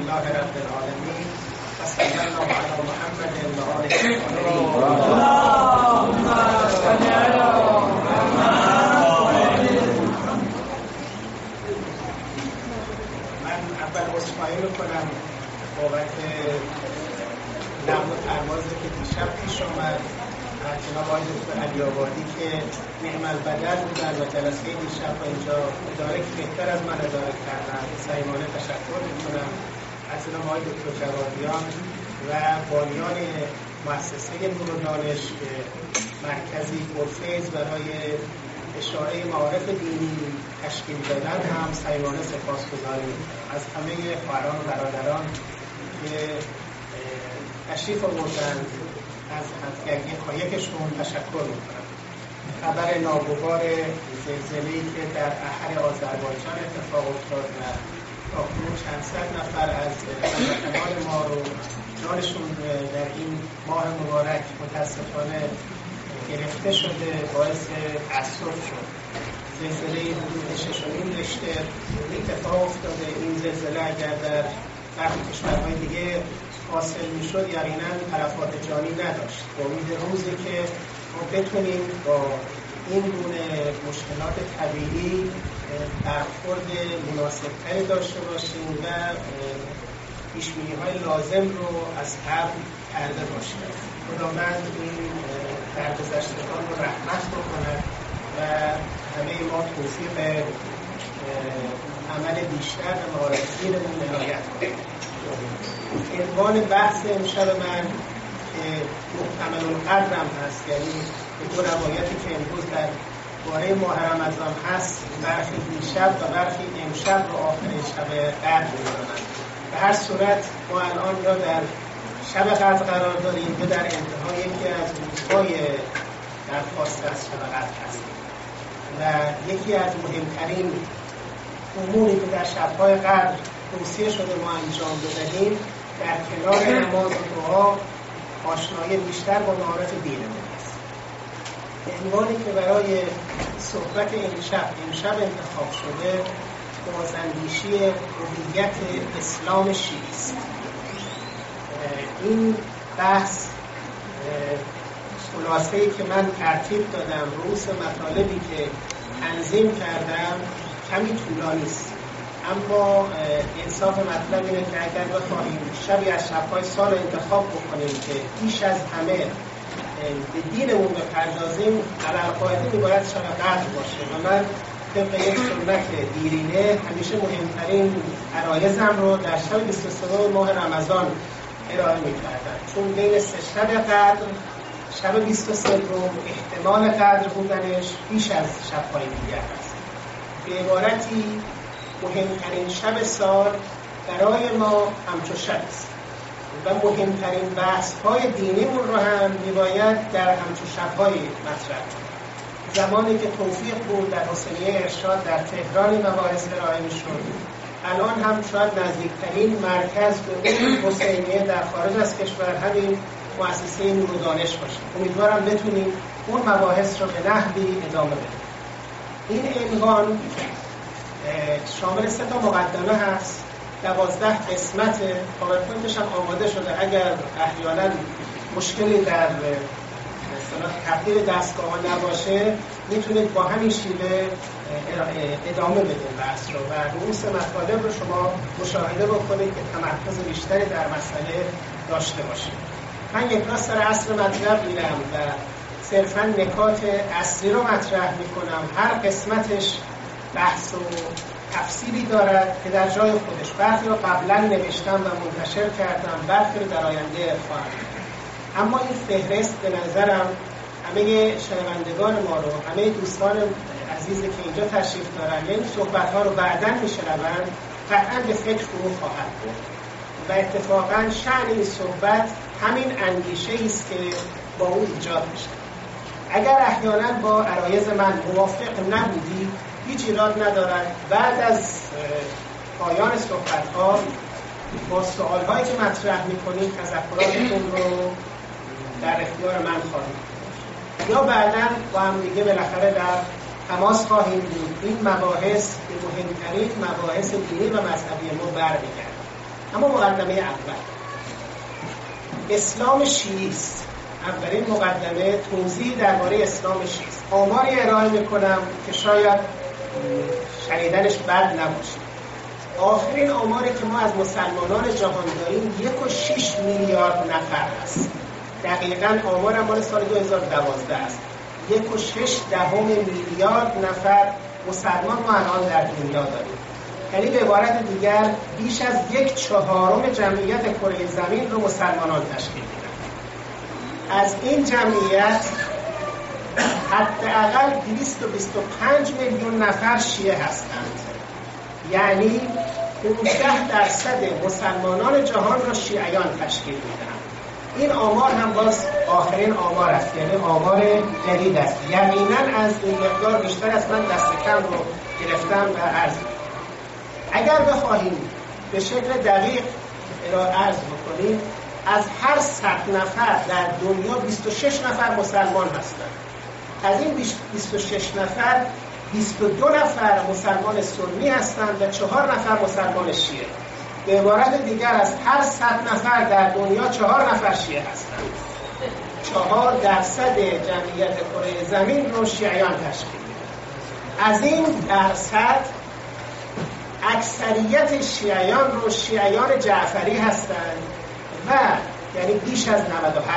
لله رب العالمین و صلی الله علی محمد و آله الطاهرین. اللهم صل علی من اول عذرخواهی میکنم بابت نقل و پروازی که دیشب پیش آمد از جناب آقای دکتر علی آبادی که نعم البدل بودن و جلسه دیشب و اینجا اداره که بهتر از من اداره کردن. صمیمانه تشکر میکنم از جناب آقای دکتر جوادیان و بانیان مؤسسه نور و دانش که مرکزی پرفیض برای اشاره معارف دینی تشکیل دادن هم صمیمانه سپاسگزاری از همه خواهران و برادران که تشریف آوردند. از یکشون تشکر میکنم. خبر ناگوار زلزله‌ای که در احر آذربایجان اتفاق افتاد و تاکنون چند صد نفر از هموطنان ما رو جانشون در این ماه مبارک متاسفانه گرفته شده باعث تأسف شد. زلزله حدود 6.5 ریشتر اتفاق افتاده. این زلزله اگر در برخی کشورهای دیگه حاصل میشد یقینا تلفات جانی نداشت. با امید روزی که ما بتونیم با این گونه مشکلات طبیعی برخورد مناسبتری داشته باشیم و پیش‌بینی‌های لازم رو از قبل کرده باشیم. خداوند این درگذشتگان رو رحمت بکند و همه ما توفیق عمل بیشتر و معارفینمون عنایت کنید. عنوان بحث امشب من که محتمل القدرم هست، یعنی به دو روایتی که امروز در باره ماه رمضان هست، برخی دیشب و برخی امشب رو آخرین شب قدر می‌دانند. به هر صورت ما الان یا در شب قدر قرار داریم یا در انتهای یکی از روزهای درخواست از شب قدر هستیم و یکی از مهمترین اموری که در شب‌های قدر توصیه شده ما انجام بدهیم در کنار نماز و دعا آشنایی بیشتر با معارف دینمون است. عنوانی که برای صحبت امشب انتخاب شده بازاندیشی هویت اسلام شیعی است. این بحث خلاصه‌ای که من ترتیب دادم، رؤوس مطالبی که تنظیم کردم کمی طولانی است، اما انصاف مطلب اینه که اگر بخواهیم شبی از شب‌های سال انتخاب بکنیم که بیش از همه به دینمون بپردازیم، علی‌القاعده میباید شب قدر باشه و من طبق یک سنت دیرینه همیشه مهمترین عرایضم رو در شب 23 ماه رمضان ارائه می‌کردم، چون بین 3 شب قدر شب 23 احتمال قدر بودنش بیش از شب‌های دیگر است. به عبارتی مهمترین شب سال برای ما همچو شب است و مهمترین بحث‌های دینیمون رو هم می‌باید در همچو شب‌های مطرح کنیم. زمانی که توفیق بود در حسینیه ارشاد در تهران مباحث ارائه می‌شد، الان هم شاید نزدیکترین مرکز به اون حسینیه در خارج از کشور همین مؤسسه نور و دانش باشه. امیدوارم بتونیم اون مباحث رو به نحوی ادامه بدیم. این عنوان شامل 3 مقدمه هست، 12 قسمت. پاورپوینتش هم آماده شده، اگر احیانا مشکلی در تبدیل دستگاه نباشه میتونید با همین شیوه ادامه بدید بحث رو و رؤوس مطالب رو شما مشاهده بکنید که تمرکز بیشتری در مسئله داشته باشید. من یک راست سر اصل مطلب میرم و صرفاً نکات اصلی رو مطرح میکنم. هر قسمتش بحث و تفصیلی دارد که در جای خودش برخی رو قبلا نوشتم و منتشر کردم، برخی رو در آینده خواهم کرد. اما این فهرست به نظرم همه شنوندگان ما رو، همه دوستان عزیزی که اینجا تشریف دارن، یعنی صحبت‌ها رو بعداً میشنوند، قطعاً به فکر فرو خواهد برد و اتفاقاً شأن این صحبت همین اندیشه است که با او ایجاد میشه. اگر احیانا با عرایض من موافق نبودی هیچ ایراد ندارد. بعد از پایان صحبت‌ها با سوال‌هایی که مطرح می‌کنید تذکراتتون رو در اختیار من خواهید داشت یا بعداً با هم دیگه بالاخره در تماس خواهیم بود. این مباحث به مهمترین مباحث دینی و مذهبی ما برمیگردد. اما مقدمه اول اسلام شیعی است. اولین مقدمه توضیح درباره اسلام شیعی است. آماری ارائه میکنم که شاید شنیدنش بد نباشه. آخرین آماری که ما از مسلمانان جهان داریم 1.6 میلیارد نفر است. دقیقاً آمار مال سال 2012 است. 1.6 میلیارد نفر مسلمان ما الان در دنیا داریم. یعنی به عبارت دیگر بیش از 1/4 جمعیت کره زمین رو مسلمانان تشکیل میدن. از این جمعیت حداقل 225 میلیون نفر شیعه هستند. یعنی 15% مسلمانان جهان را شیعیان تشکیل میدن. این آمار هم باز آخرین آمار است، یعنی آمار جدید است. یقینا از این مقدار بیشتر از من دست کم رو گرفتم و عرض. اگر بخواهیم به شکل دقیق عرض بکنیم، از هر 100 نفر در دنیا 26 نفر مسلمان هستند. از این 26 نفر 22 نفر مسلمان سنی هستند و 4 نفر مسلمان شیعه. به عبارت دیگر از هر 100 نفر در دنیا 4 نفر شیعه هستند. 4% جمعیت کره زمین رو شیعیان تشکیل میدن. از این درصد اکثریت شیعیان رو شیعیان جعفری هستند و یعنی بیش از 98%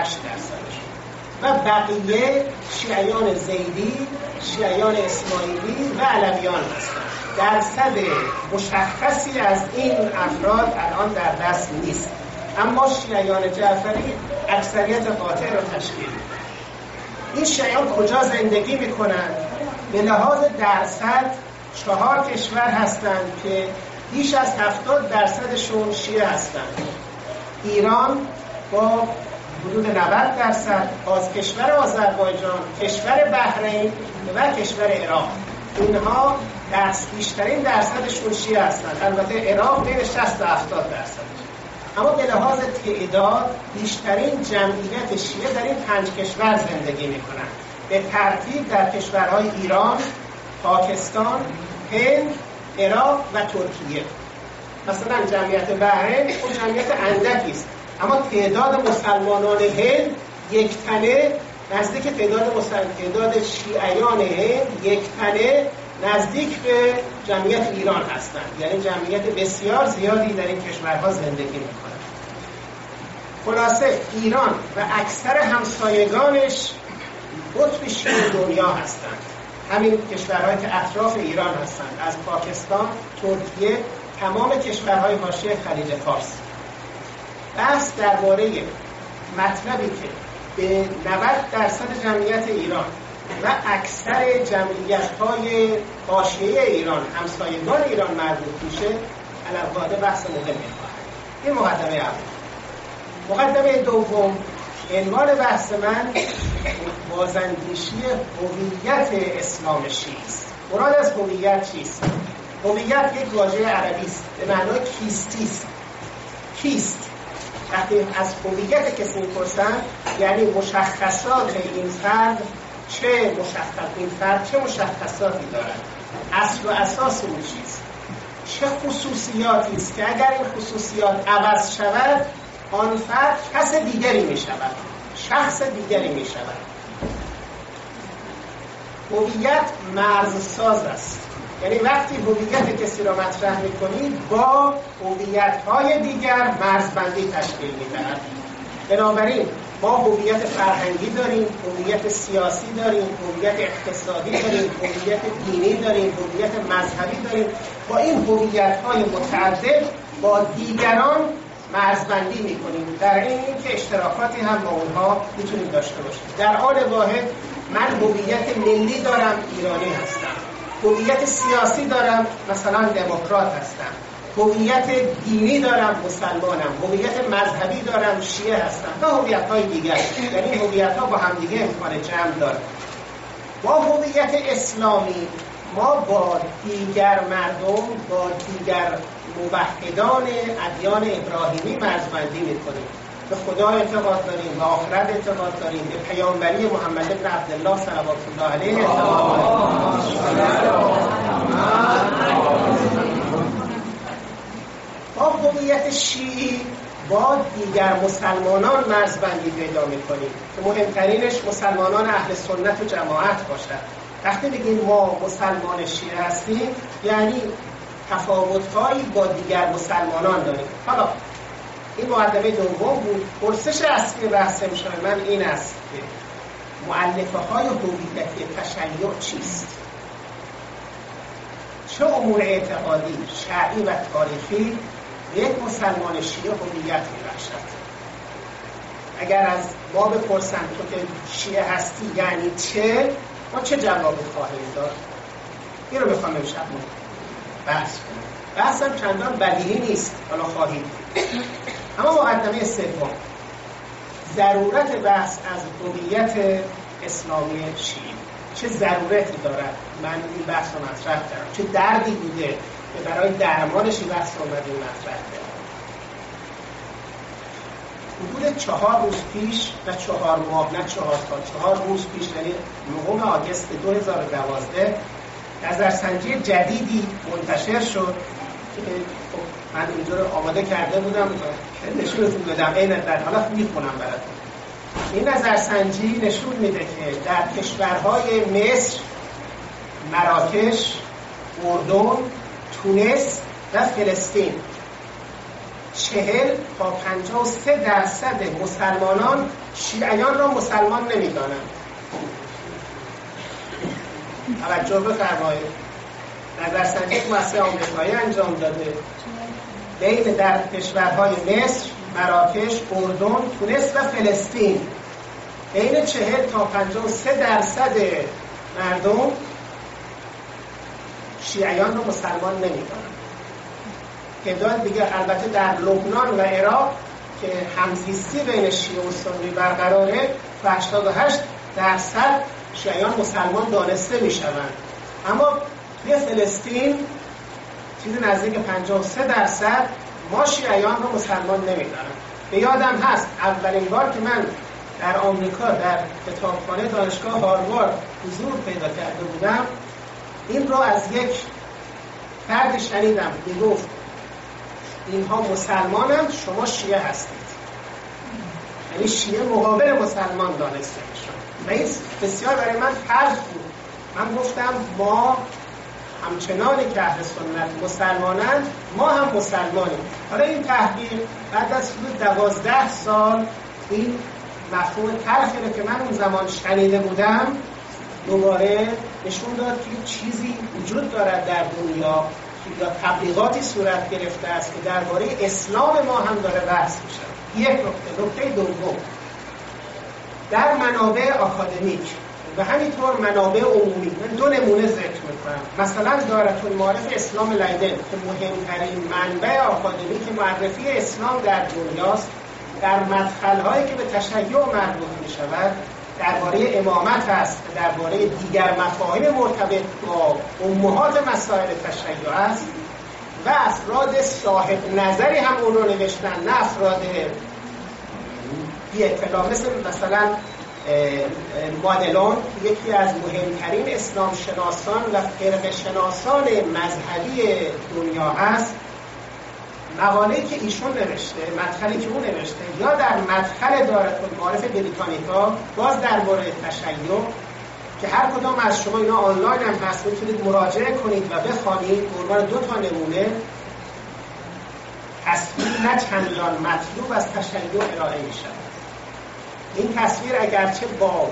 و بقیه شیعیان زیدی، شیعیان اسماعیلی و علویان هستند. درصد مشخصی از این افراد الان در دست نیست، اما شیعیان جعفری اکثریت قاطع رو تشکیل میدن. این شیعیان کجا زندگی میکنند؟ به لحاظ درصد 4 کشور هستند که بیش از 70% شیعه هستند. ایران با حدود 90%، از کشور آذربایجان، کشور بحرین و کشور عراق. اینها بیشترین درصدشون شیعه هستند. البته عراق بین 60 تا 70%. اما به لحاظ تعداد بیشترین جمعیت شیعه در این 5 کشور زندگی میکنند. به ترتیب در کشورهای ایران، پاکستان، هند، عراق و ترکیه. مثلا جمعیت بحرین اون جمعیت اندکی است، اما تعداد مسلمانان هند یک تنه نزدیک تعداد شیعیان هند یک تنه نزدیک به جمعیت ایران هستند. یعنی جمعیت بسیار زیادی در این کشورها زندگی میکنند. خلاصه ایران و اکثر همسایگانش قطب شیعه دنیا هستند. همین کشورهایی که اطراف ایران هستند، از پاکستان، ترکیه، تمام کشورهای حاشیه خلیج فارس. بحث درباره مطلبی که به 90% جمعیت ایران و اکثر جمعیت‌های حاشیه ایران، همسایگان ایران مربوط میشه، علاوه بحث مهمی خواهد. این مقدمه اول. مقدمه دوم، عنوان بحث من بازاندیشی هویت اسلام شیعی است. مراد از هویت چیست؟ هویت یک واژه عربی است به معنای کیستی است. کیست؟ وقتی از هویت کسی می‌پرسن یعنی مشخصات این فرد چه مشخصاتی دارد؟ اصل و اساس اون چیست؟ چه خصوصیاتی است که اگر این خصوصیات عوض شود آن فرد کس دیگری می شود، شخص دیگری می شود. هویت مرزساز است. یعنی وقتی هویت کسی را مطرح می کنید با هویت‌های دیگر مرزبندی تشکیل می دهد. بنابراین ما هویت فرهنگی داریم، هویت سیاسی داریم، هویت اقتصادی داریم، هویت دینی داریم، هویت مذهبی داریم. با این هویت‌های متعدد با دیگران مرزبندی می‌کنیم، در این که اشتراکاتی هم با اونها میتونیم داشته باشیم. در آن واحد من هویت ملی دارم، ایرانی هستم. هویت سیاسی دارم، مثلا دموکرات هستم. هویت دینی دارم، مسلمانم. هویت مذهبی دارم، شیعه هستم. و هویت‌های دیگر، یعنی هویت‌ها با هم دیگه امکان جمع دارن. با هویت اسلامی ما با دیگر مردم، با دیگر موحدان ادیان ابراهیمی مرزبندی می‌کنیم. به خدا اعتقاد داریم، به آخرت اعتقاد داریم، به پیامبری محمد بن عبدالله صلوات الله علیه اعتقاد داریم. با هویت شیعی با دیگر مسلمانان مرزبندی پیدا می‌کنیم که مهمترینش مسلمانان اهل سنت و جماعت باشد. وقتی بگیم ما مسلمان شیعه هستیم یعنی تفاوت‌هایی با دیگر مسلمانان داریم. حالا این مقدمه دوم بود. پرسش اصلی بحث امشب من این است که مؤلفه‌های هویتی تشیع چیست؟ چه امور اعتقادی، شرعی و تاریخی یک مسلمان شیعه هویت می‌بخشد؟ اگر از ما بپرسن تو که شیعه هستی یعنی چه؟ ما چه جوابی خواهیم داد؟ این رو می‌خوام امشب بحث کنم. بحثم چندان بدیهی نیست، حالا خواهید دید. اما مقدمه سوم، ضرورت بحث از هویت اسلامی شیعی. چه ضرورتی دارد من این بحث رو مطرح کردم؟ چه دردی بوده که برای درمانش این بحث رو اومدیم مطرح کردم؟ حدود 4 روز پیش و 4 ماه، نه 4 سال، 4 روز پیش، یعنی 9 آگوست 2012 نظرسنجی جدیدی منتشر شد که من اینجا رو آماده کرده بودم نشونتون بدم. حالا میخونم براتون. این نظرسنجی نشون میده که در کشورهای مصر، مراکش، اردن، تونس و فلسطین 40 تا 53% مسلمانان شیعیان را مسلمان نمی‌دانند. توجه بفرمایید. نظرسنجی مؤسسه آمریکایی انجام داده بین در کشورهای مصر، مراکش، اردن، تونس و فلسطین بین 40 تا 53% مردم شیعیان رو مسلمان نمی‌دانند. تعداد دیگه البته در لبنان و عراق که همزیستی بین شیعه و سنی برقراره و 88% شیعیان مسلمان دانسته میشوند. اما توی فلسطین چیزی نزدیک 53% ما شیعیان رو مسلمان نمیدانند. به یادم هست اولین بار که من در آمریکا در کتابخانه دانشگاه هاروارد حضور پیدا کرده بودم این رو از یک فرد شنیدم که گفت اینها مسلمانند، شما شیعه هستید. یعنی شیعه مقابل مسلمان دانسته میشد و این بسیار برای من فرض بود. من گفتم ما همچنانی که اهل سنت مسلمانند، ما هم مسلمانیم. حالا این تحقیق بعد از حدود 12 سال این مفهوم تلخی رو که من اون زمان شنیده بودم دوباره نشون داد که چیزی وجود دارد در دنیا یا تبلیغاتی صورت گرفته است که درباره اسلام ما هم داره بحث میشه. یک نکته دوم، در منابع آکادمیک و همینطور منابع عمومی من 2 نمونه ذکر میکنم. مثلا دارالمعارف اسلام لیدن که مهمترین منبع آکادمیک معرفی اسلام در دنیاست، در مدخل‌هایی که به تشیع مربوط میشود درباره امامت است و درباره دیگر مفاهیم مرتبط با امهات مسائل تشیع است و افراد صاحب نظری هم اون رو نوشتن، نه افراد بی اطلاع، مثلا مادلون یکی از مهمترین اسلام شناسان و فرقه شناسان مذهبی دنیا هست. مقاله‌ای که ایشون نوشته، مدخلی که اون نوشته، یا در مدخل دارالمعارف بریتانیکا باز درباره تشیع که هر کدام از شما اینا آنلاین هم هست میتونید مراجعه کنید و بخوانید. به عنوان 2 تا نمونه تصویر نه چندان مطلوب از تشیع ارائه می شود. این تصویر اگرچه با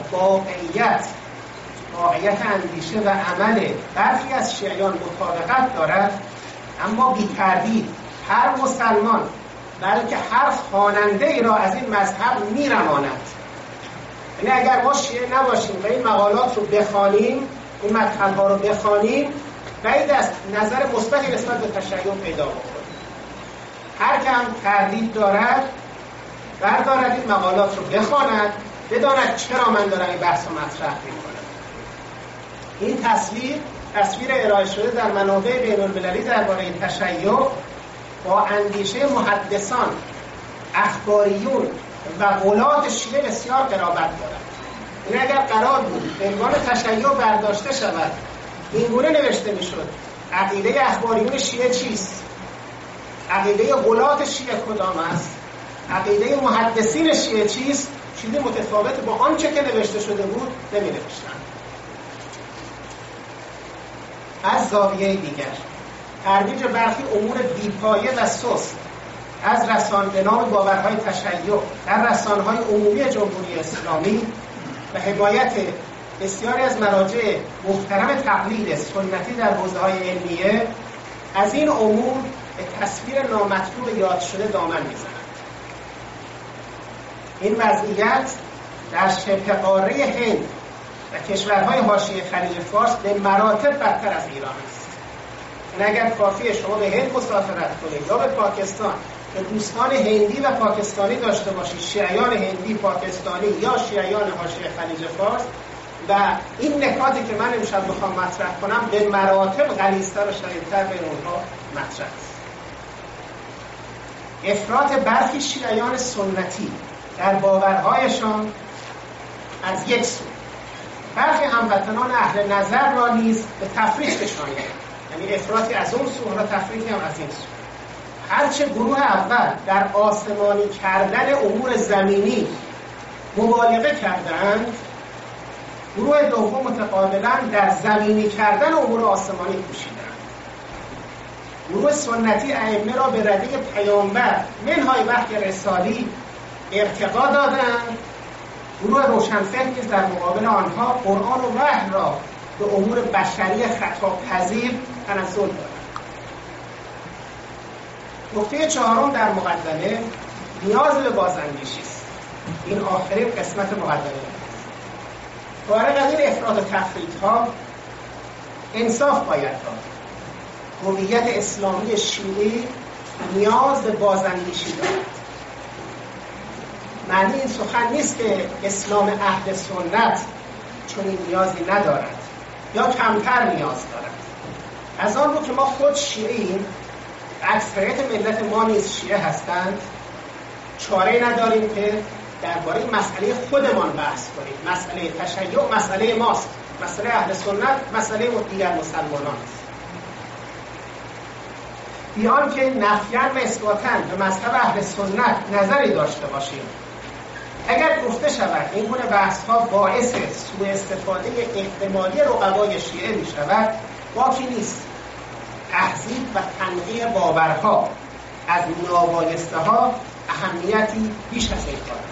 واقعیت اندیشه و عمل برخی از شیعیان مطابقت دارد، اما بی تردید هر مسلمان بلکه هر خواننده ای را از این مذهب میرماند. یعنی اگر ما شیعه نباشیم و این مقالات رو بخوانیم، این مدخل‌ها رو بخوانیم، بعید است نظر مثبتی نسبت به تشیع پیدا بکنیم. هر که هم تردید دارد بردارد این مقالات رو بخواند، بداند چرا من دارم این بحث رو مطرح میکنم. این تصویر ارائه شده در منابع بین‌المللی درباره تشیع با اندیشه محدثان، اخباریون و غلات شیعه بسیار قرابت دارد. این اگر قرار بود عنوان تشیع برداشته شود این گونه نوشته میشد: عقیده اخباریون شیعه چیست؟ عقیده غلات شیعه کدام است، عقیده محدثین شیعه چیست، چیزی متفاوت با آنچه که نوشته شده بود نمی نوشتن. از زاویه دیگر ترویج برخی امور بیپایه و سست از به نام باورهای تشیع در رسانه‌های عمومی جمهوری اسلامی و حمایت بسیاری از مراجع محترم تقلید سنتی در حوزه‌های علمیه از این امور به تصویر نامطلوب یاد شده دامن می‌زند. این وضعیت در شبه قاره هند و کشورهای حاشیه خلیج فارس به مراتب بدتر از ایران است. این اگر کافیه شما به هند مسافرت کنید یا به پاکستان که دوستان هندی و پاکستانی داشته باشید، شیعیان هندی پاکستانی یا شیعیان حاشیه خلیج فارس، و این نکاتی که من امشب میخوام مطرح کنم به مراتب غلیظتر و شدیدتر بین اونها مطرح است. افراط برخی شیعیان سنتی در باورهایشان از یک سو، برخی هموطنان اهل نظر را نیز به تفریط کشانید، یعنی افراطی از اون سو و تفریطی هم از این سو. هرچه گروه اول در آسمانی کردن امور زمینی مبالغه کردند، گروه دوم متقابلا در زمینی کردن امور آسمانی کوشیدند. گروه سنتی ائمه را به رده پیامبر منهای وحی رسالی ارتقا دادند. گروه روشنفکر نیز در مقابل آنها قرآن و وحی را به امور بشری خطاپذیر تنزل دادند. نکته چهارم در مقدمه نیاز به بازاندیشی است. این آخرین قسمت مقدمه. فارغ از این افراط و تفریط‌ها انصاف باید داد. هویت اسلامی شیعی نیاز به بازاندیشی دارد. معنی این سخن نیست که اسلام اهل سنت چنین نیازی ندارد یا کمتر نیاز دارد. از آن رو که ما خود شیعیم، اکثریت ملت ما نیز شیعه هستند، چاره نداریم که درباره مسئله خودمان بحث کنیم. مسئله تشیع مسئله ماست، مسئله اهل سنت مسئله دیگر مسلمانان است. بیان که نفیاً و اثباتاً به مذهب اهل سنت نظری داشته باشیم، اگر گفته شود این گونه بحث‌ها باعث سوء استفاده احتمالی رقبای شیعه می شود، باکی نیست. تهذیب و تنقیح باورها از نابایسته‌ها اهمیتی بیش از این دارد.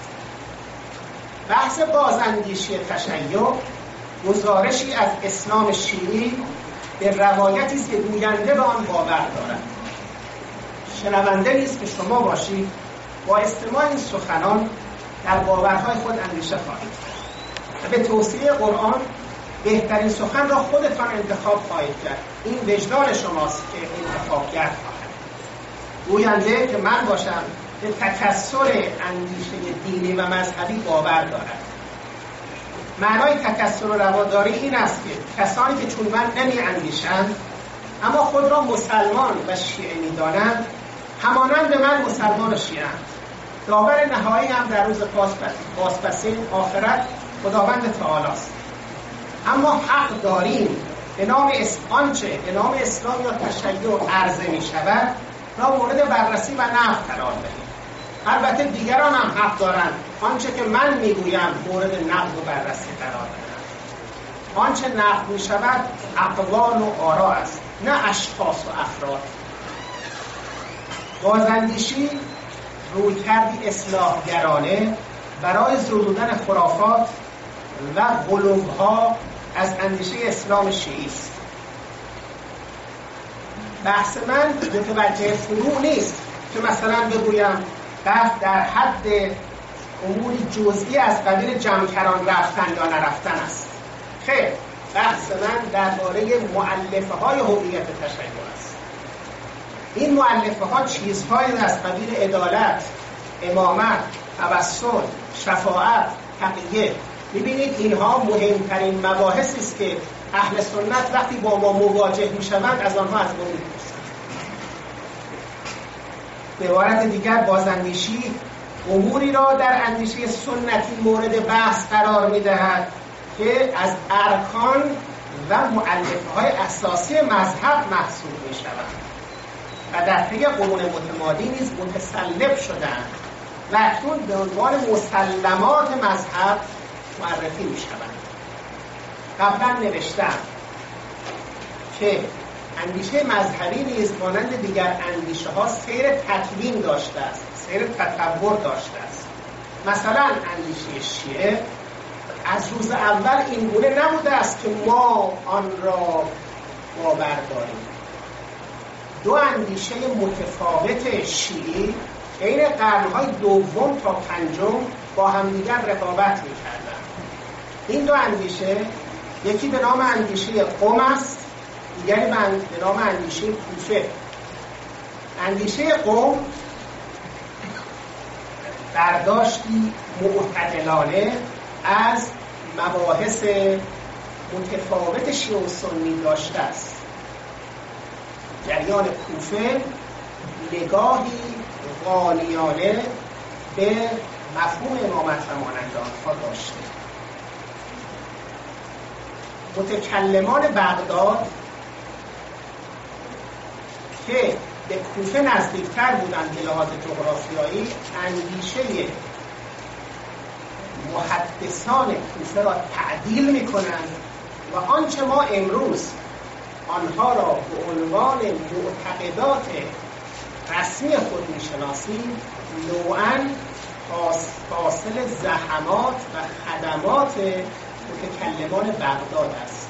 بحث بازاندیشی تشیع گزارشی از اسلام شیعی به روایتی است که گوینده به آن باور دارد. شنونده نیست که شما باشید با استماع این سخنان در باورهای خود اندیشه خواهید کرد و به توصیه قرآن بهترین سخن را خودتان انتخاب خواهید کرد. این وجدان شماست که انتخابگر خواهد. گوینده که من باشم به تکثر اندیشه دینی و مذهبی باور دارد. معنای تکثر و رواداری این است که کسانی که چون من نمی اندیشند اما خود را مسلمان و شیعه می دانند، همانند من مسلمان و شیعه اند. داور نهایی هم در روز بازپسین آخرت خداوند تعالی است. اما حق داریم به نام آنچه به نام اسلام یا تشیع عرضه می شود را مورد بررسی و نقد قرار دهیم. البته دیگران هم حق دارند آنچه که من میگویم مورد نقد و بررسی قرار دهند. آنچه نقد می شود اقوال و آرا است، نه اشخاص و افراد. بازاندیشی رویکردی اصلاحگرانه برای زدودن خرافات و غلوها از اندیشه اسلام شیعی است. بحث من متوجه فروع نیست که مثلا بگویم بحث در حد اموری جزئی از قبیل جمع‌کران رفتن یا نرفتن است. خیر، بحث من درباره مؤلفه‌های هویت تشیع است. این مؤلفه‌ها چیزهایی از قبیل عدالت، امامت، توسل، شفاعت، تقیه. می‌بینید اینها مهمترین مباحثی است که اهل سنت وقتی با ما مواجه می‌شوند از آنها از ما می‌پرسند. به عبارت دیگر بازاندیشی اموری را در اندیشه سنتی مورد بحث قرار می‌دهد که از ارکان و مؤلفه‌های اساسی مذهب محسوب می‌شوند. و در طی قرون متمادی نیز متسلب شدند و اکنون به عنوان مسلمات مذهب معرفی می شوند. قبلا نوشتم که اندیشه مذهبی نیز مانند دیگر اندیشه ها سیر تکوین داشته است، سیر تطور داشته است. مثلا اندیشه شیعه از روز اول این گونه نبوده است که ما آن را باور داریم. دو اندیشه متفاوت شیعی بین قرنهای دوم تا پنجم با همدیگر رقابت می‌کردند. این دو اندیشه، یکی به نام اندیشه قم است، دیگری به نام اندیشه کوفه. اندیشه قم برداشتی معتدلانه از مباحث متفاوت شیعه و سنی داشته است. جریان کوفه نگاهی غالیانه به مفهوم امامت و مانند آنها داشته. متکلمان بغداد که به کوفه نزدیکتر بودند به لحاظ جغرافیایی، اندیشه محدثان کوفه را تعدیل می‌کنند و آنچه ما امروز آنها را به عنوان معتقدات رسمی خود می‌شناسیم نوعاً حاصل زحمات و خدمات متکلمان بغداد است.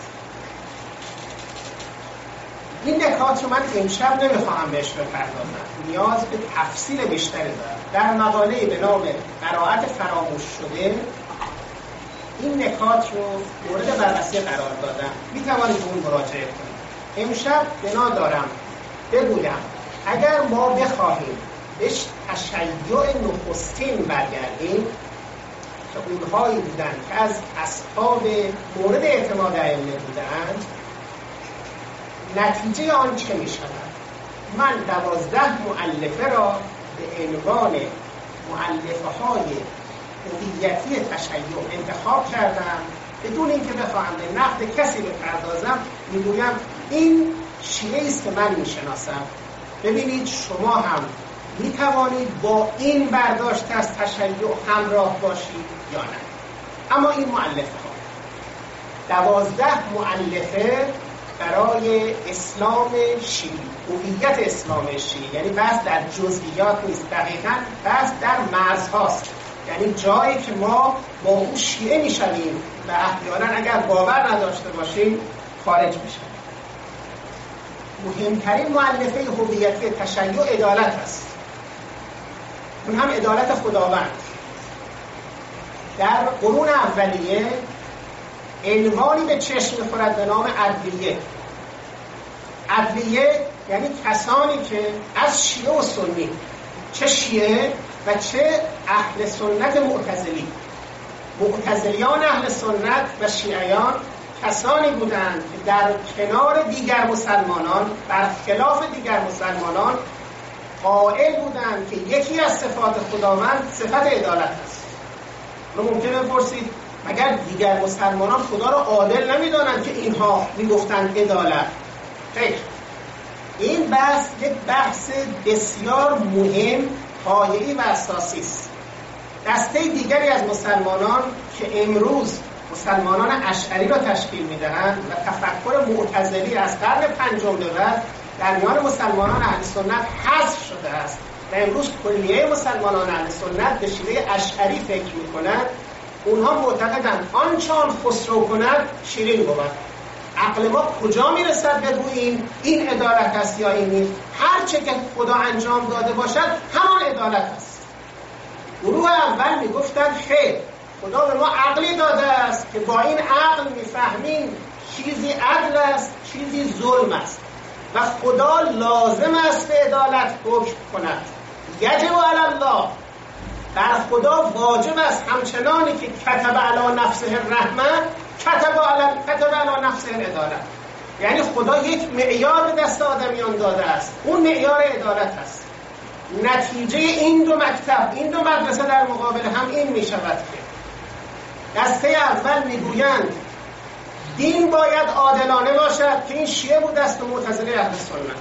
این نکات رو من امشب نمیخواهم بهش بپردازم، نیاز به تفصیل بیشتری دارم. در مقاله به نام قرائت فراموش شده این نکات رو مورد بررسی قرار دادم، میتوانید به اون مراجعه کنید. امشب بنا دارم بگویم اگر ما بخواهیم به تشیع نخستین برگردیم که اونهایی بودند که از اصحاب مورد اعتماد ائمه بودند، نتیجه آن چه می شود؟ من 12 مؤلفه را به عنوان مؤلفه های هویتی تشیع انتخاب کردم بدون اینکه بخواهم به نقد کسی بپردازم. میگویم این شیعه است که من میشناسم، ببینید شما هم میتوانید با این برداشت از تشیع همراه باشید یا نه. اما این مؤلفه ها 12 مؤلفه برای اسلام شیعی، هویت اسلام شیعی، یعنی بحث در جزئیات نیست، دقیقاً بحث در مرزهاست، یعنی جایی که ما با او شیعه میشویم و احیانا اگر باور نداشته باشیم خارج میشویم. مهمترین مؤلفه هویتی تشیع عدالت است، اون هم عدالت خداوند. در قرون اولیه عنوانی به چشم می‌خورد به نام عدلیه. عدلیه یعنی کسانی که از شیعه و سنی، چه شیعه و چه اهل سنت معتزلیان اهل سنت و شیعیان کسانی بودند که در کنار دیگر مسلمانان، برخلاف دیگر مسلمانان، قائل بودند که یکی از صفات خداوند صفت عدالت است. ممکنه بپرسید مگر دیگر مسلمانان خدا را عادل نمی‌دانند که اینها میگفتند عدالت؟ خیر، این بحث یک بحث بسیار مهم، پایه‌ای و اساسی است. دسته دیگری از مسلمانان که امروز مسلمانان اشعری را تشکیل می‌دهند و تفکر معتزلی از قرن پنجم به بعد در میان مسلمانان اهل سنت حذف شده است و امروز کلیه مسلمانان اهل سنت به شیوه اشعری فکر می‌کنند. اونها معتقدند آنچه آن خسرو کند شیرین بود. عقل ما کجا میرسد بگوییم این عدالت است یا این نیست؟ هر چه که خدا انجام داده باشد همان عدالت است. گروه اول میگفتند خیر، خدا به ما عقلی داده است که با این عقل میفهمیم چیزی عدل است، چیزی ظلم است و خدا لازم است به عدالت حکم کند. یجب علی الله، بر خدا واجب است همچنانی که کتب علی نفسه الرحمه کتب علی نفسه العدالت. یعنی خدا یک معیار به دست آدمیان داده است، اون معیار عدالت است. نتیجه این دو مکتب، این دو مدرسه در مقابل هم این می شود که دسته اول میگویند دین باید عادلانه باشد که این شیعه بود است و معتزله اهل سنت.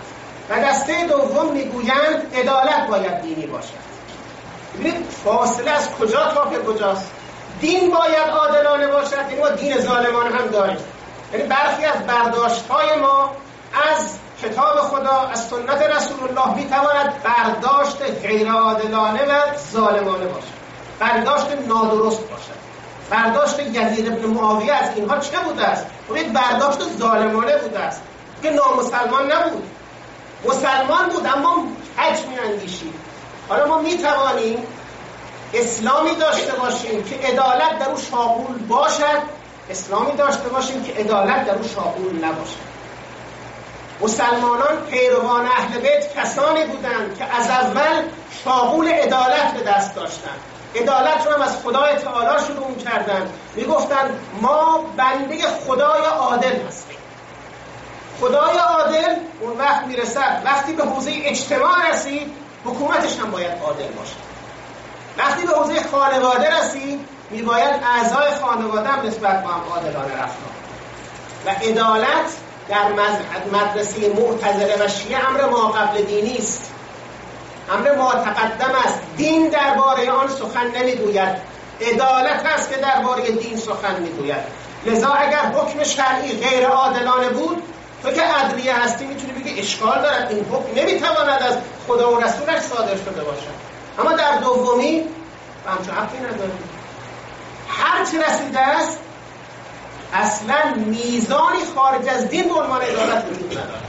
و دسته دوم میگویند عدالت باید دینی باشد. ببینید فاصله از کجا تا به کجاست. دین باید عادلانه باشد، یعنی ما دین ظالمانه هم داریم. یعنی برخی از برداشت‌های ما از کتاب خدا، از سنت رسول الله میتواند برداشت غیر عادلانه و ظالمانه باشد، برداشت نادرست باشد. برداشت یزید بن معاویه از اینها چه بوده است؟ یک برداشت ظالمانه بوده است که نامسلمان نبود، مسلمان بود اما حج می‌اندیشید. حالا ما میتوانیم اسلامی داشته باشیم که عدالت در او شاغول باشد، اسلامی داشته باشیم که عدالت در او شاغول نباشد. مسلمانان پیروان اهل بیت کسانی بودند که از اول شاغول عدالت به دست داشتند. عدالت رو هم از خدای تعالی شروع کردند. میگفتند ما بنده خدای عادل هستیم. خدای عادل اون وقت میرسد وقتی به حوزه اجتماع رسید حکومتش هم باید عادل باشد. وقتی به حوزه خانواده رسید میباید اعضای خانواده هم نسبت با هم عادلانه رفتار. و عدالت در مدرسه معتزله و شیعه امر ما قبل دینی است، امر ما تقدم است. دین درباره آن سخن نمیگوید، عدالت است که درباره دین سخن میگوید. لذا اگر حکم شرعی غیر عادلانه بود، تو که عدلیه هستی میتونی بگی اشکال دارد، این حکم نمیتواند از خدا و رسولش صادر شده باشد. اما در دومی همچون حقی نداریم. هر چی رسیده است اصلا میزانی خارج از دین به عنوان عدالت وجود ندارد.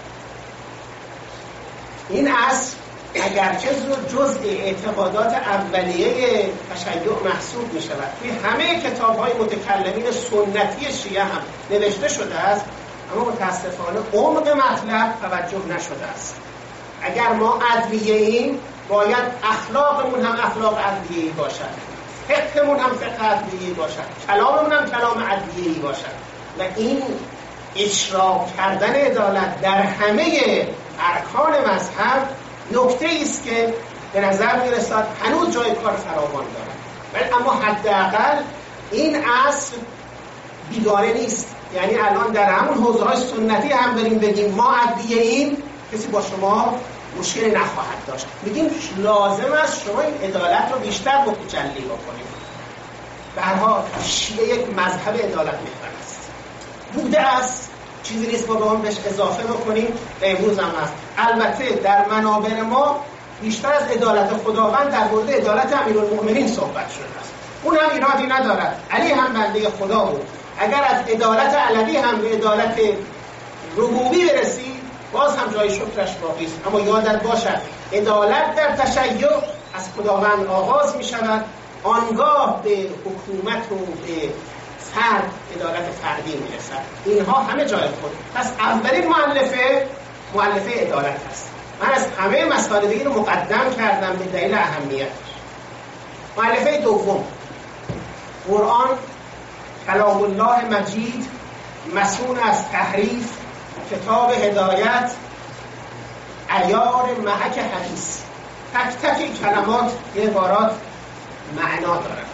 این اصل اگرچه جزء اعتقادات اولیه تشیع محسوب می شود، توی همه کتاب‌های متکلمین سنتی شیعه هم نوشته شده است، اما متاسفانه عمق مطلب توجه نشده است. اگر ما عدلیه ایم باید اخلاقمون هم اخلاق عدلیه‌ای باشد، فقهمون هم فقه عدلیه‌ای باشد، کلاممون هم کلام عدلیه‌ای باشد. و این اشراق کردن عدالت در همه ارکان مذهب نکته است که به نظر میرسد هنوز جای کار فراوان دارد. ولی اما حداقل این اصل بیگانه نیست. یعنی الان در همون حوزه‌های سنتی هم بریم بگیم ما عدلیه ایم، کسی با شما مشکلی نخواهد داشت. میگیم لازم است شما این عدالت رو بیشتر متجلی بکنید. به هر حال شیعه یک مذهب عدالت محور است، بوده است، چیزی نیست ما به اون بهش اضافه بکنیم و امروز هم هست. البته در منابر ما بیشتر از عدالت خداوند در مورد عدالت امیرالمؤمنین صحبت شده است. اون هم ایرادی ندارد، علی هم بنده خدا بود. اگر از عدالت علوی هم به عدالت ربوبی برسی باز هم جای شکرش باقی است. اما یادت باشد عدالت در تشیع از خداوند آغاز می شود، آنگاه به حکومت و به فرد عدالت فردی می رسد. اینها همه جای خود. پس اولین مؤلفه عدالت است. من از همه مسائل دیگه رو مقدم کردم به دلیل اهمیتش. مؤلفه دوم، قرآن کلام الله مجید، مصون از تحریف، کتاب هدایت، عیار محک حدیث. تک تک کلمات یه عبارات معنا دارد.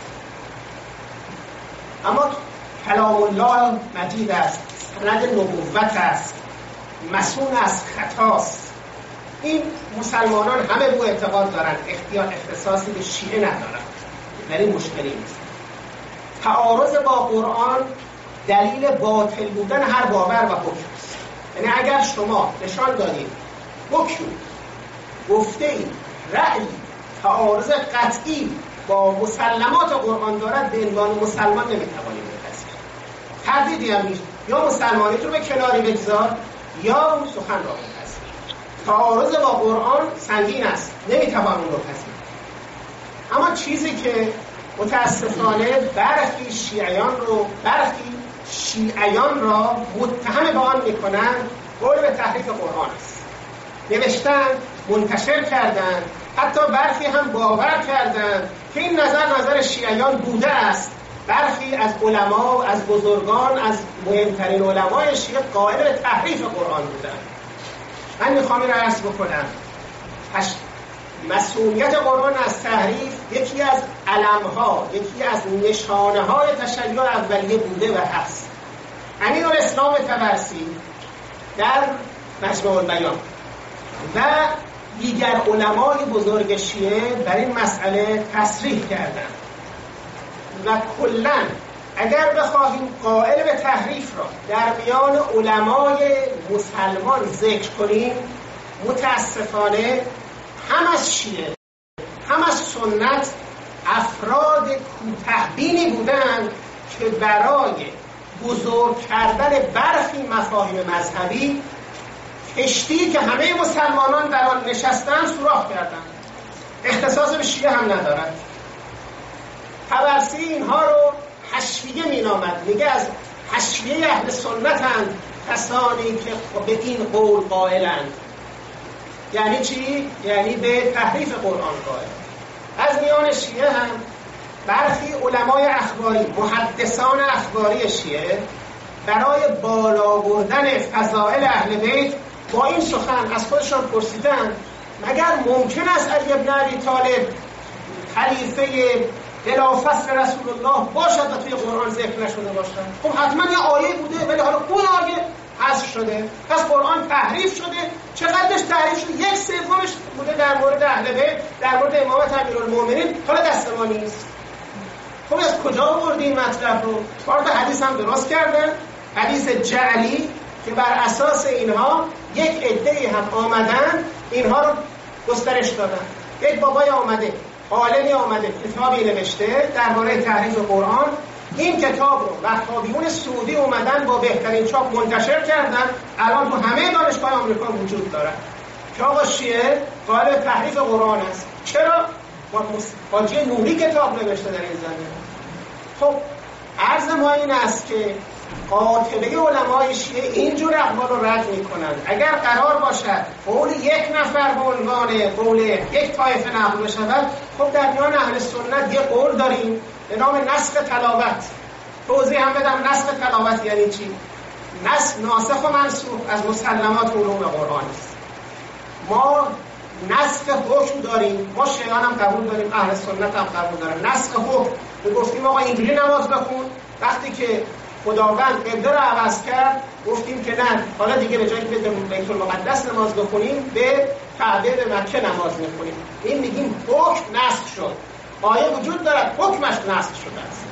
اما کلام الله مجید است، سند نبوت است، مصون از خطاست. این مسلمانان همه رو اعتقاد دارند، اختصاصی به شیعه ندارند. در این مشکلی نیست. تعارض با قرآن دلیل باطل بودن هر باور و حکم است. یعنی اگر شما نشان دادید حکم، گفته‌ای، رأی تعارض قطعی با مسلمات قرآن دارد، به عنوان مسلمان نمیتوانید بپذیرید. تردیدی هم نیست، یا مسلمانیت رو به کناری بگذار یا اون سخن را بپذیر. تعارض با قرآن سنگین است، نمیتوان اون رو پذیرید. اما چیزی که متاسفانه برخی شیعیان را متهم به آن میکنند، قول به تحریف قرآن است. نوشتن، منتشر کردند، حتی برخی هم باور کردند که این نظر شیعیان بوده است. برخی از علما، از بزرگان، از مهمترین علمای شیعه قائل به تحریف قرآن بودند. من میخوام این را عرض بکنم، مسئولیت قرآن از تحریف یکی از علمها، یکی از نشانه های تشیع اولیه بوده و هست. امیرالاسلام طبرسی در مجموع البیان و دیگر علمای بزرگ شیعه بر این مسئله تصریح کردند و کلاً اگر بخواهیم قائل به تحریف را در میان علمای مسلمان ذکر کنیم، متاسفانه هم از شیعه هم از سنت افراد کوتاه‌بینی بودند که برای بزرگ کردن برخی مفاهیم مذهبی کشتی که همه مسلمانان در آن نشستند سوراخ کردند. اختصاص به شیعه هم ندارد. طبرسی اینها رو حشویه مینامد، میگه از حشویه اهل سنتند کسانی که به این قول قائلند. یعنی چی؟ یعنی به تحریف قرآن قائل. از میان شیعه هم برخی علمای اخباری، محدثان اخباری شیعه برای بالا بردن فضائل اهل بیت با این سخن از خودشان پرسیدند مگر ممکن است علی بن ابی طالب خلیفه بلافصل رسول الله باشد و توی قرآن ذکر نشده باشد؟ خب حتما یه آیه بوده، ولی حالا اون آیه حذف شده، پس قرآن تحریف شده. چقدرش تحریف شده؟ 1/3 بوده در مورد اهل بیت، در مورد امامت امیرالمومنین، حالا دست ما نیست. خب از کجا آوردی این مطلب رو؟ وارد حدیث هم درست کردن، حدیث جعلی که بر اساس اینها یک عده‌ای هم آمدن اینها رو گسترش دادن. یک بابای آمده، عالمی آمده، کتابی نوشته درباره تحریف قرآن. این کتاب رو وهابیون سعودی اومدن با بهترین چاپ منتشر کردن، الان تو همه دانشگاه آمریکا وجود داره که آقا شیعه قائل به تحریف قرآن است. چرا؟ حاجی نوری کتاب نوشته در این زمینه. خب عرض ما این است که قاطبه علمای شیعه اینجور اقوال رو رد میکنند. اگر قرار باشد قول یک نفر به عنوان قول یک طایفه نقل بشود، خب در میان اهل سنت یه قول داریم به نام نسخ تلاوت. توضیح هم بدم نسخ تلاوت یعنی چی؟ ناسخ و منسوخ از مسلمات علوم قرآن است. ما نسخ حکم داریم، ما شیعیان هم قبول داریم، اهل سنت هم قبول داریم. نسخ حکم گفتیم آقا اینجوری نماز بخون، وقتی که خداوند قبله رو عوض کرد گفتیم که نه، حالا دیگه به جایی که به بیت المقدس نماز بخونیم به کعبه به مکه نماز میخونیم. این میگیم حکم نسخ شد. آیه وجود دارد، حکمش نسخ شده است.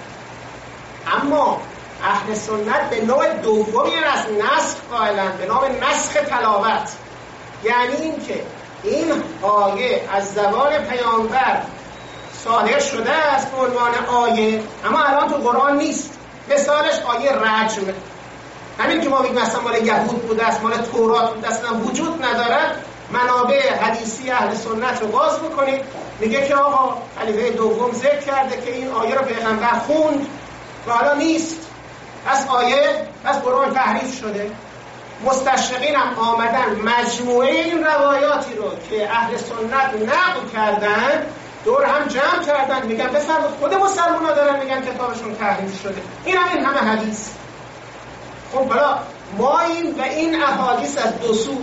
اما اهل سنت به نوع دومی از نسخ قائلند، به نام نسخ تلاوت. یعنی این که این آیه از زبان پیامبر صادر شده است به عنوان آیه، اما الان تو قرآن نیست. مثالش آیه رجم، همین که ما میگیم مثلا مال یهود بوده است، مال تورات بوده است، وجود ندارد. منابع حدیثی اهل سنت رو باز بکنید، میگه که آقا خلیفه دوم ذکر کرده که این آیه رو پیغمبر خوند و حالا نیست، پس قرآن تحریف شده. مستشرقین هم آمدن مجموعه این روایاتی رو که اهل سنت نقل کردن دور هم جمع کردن، میگن بفرمایید خود مسلمان ها دارن میگن کتابشون تحریف شده. این همه حدیث. خب حالا ما این احادیث از دو سو،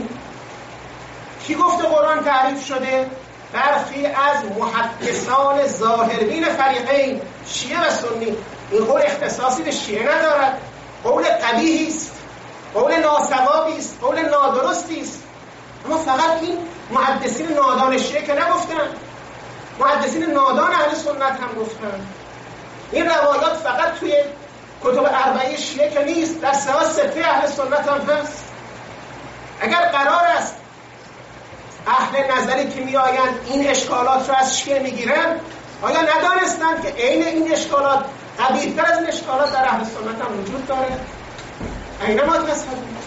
کی گفته قرآن تحریف شده؟ برخی از محدثان ظاهربین فریقین، شیعه و سنی. این قول اختصاصی به شیعه ندارد، قول قبیحی است، قول ناسوابی است، قول نادرستی است. اما فقط این محدثین نادان شیعه که نگفتن، محدثین نادان اهل سنت هم گفتن. این روایات فقط توی کتب اربعه شیعه که نیست، در سته اهل سنت هم هست. اگر قرار است اهل نظری که می آیند این اشکالات رو از شیعه میگیرن، آیا ندانستند که عین این اشکالات قبیح‌تر از این اشکالات در اهل سنت هم وجود داره؟ اینما تصدیق.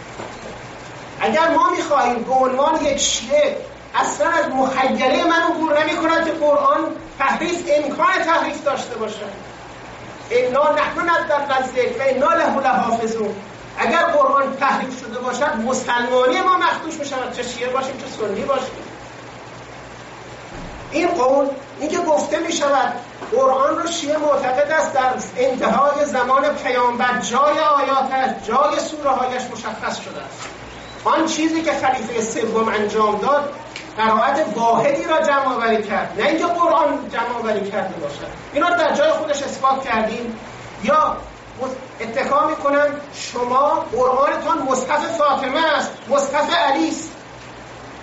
اگر ما میخواهیم به عنوان یک شیعه اصلا از مخیله من عبور نمی کند که قرآن تحریف امکان تحریف داشته باشد. انا نحن نزلنا الذکر و انا له لحافظون. اگر قرآن تحریف شده باشد مسلمانی ما مخدوش می شود، چه شیعه باشیم چه سنی باشیم. این قول، این که گفته می شود قرآن رو شیعه معتقد است در انتهای زمان پیامبر جای آیاتش، جای سوره هایش مشخص شده است. آن چیزی که خلیفه سوم انجام داد قرائت واحدی را جمع آوری کرد، نه اینکه قرآن جمع آوری کرده باشد. اینا در جای خودش اثبات کردیم. یا اتکا میکنن شما قرآنتان مصحف فاطمه است، مصحف علی است.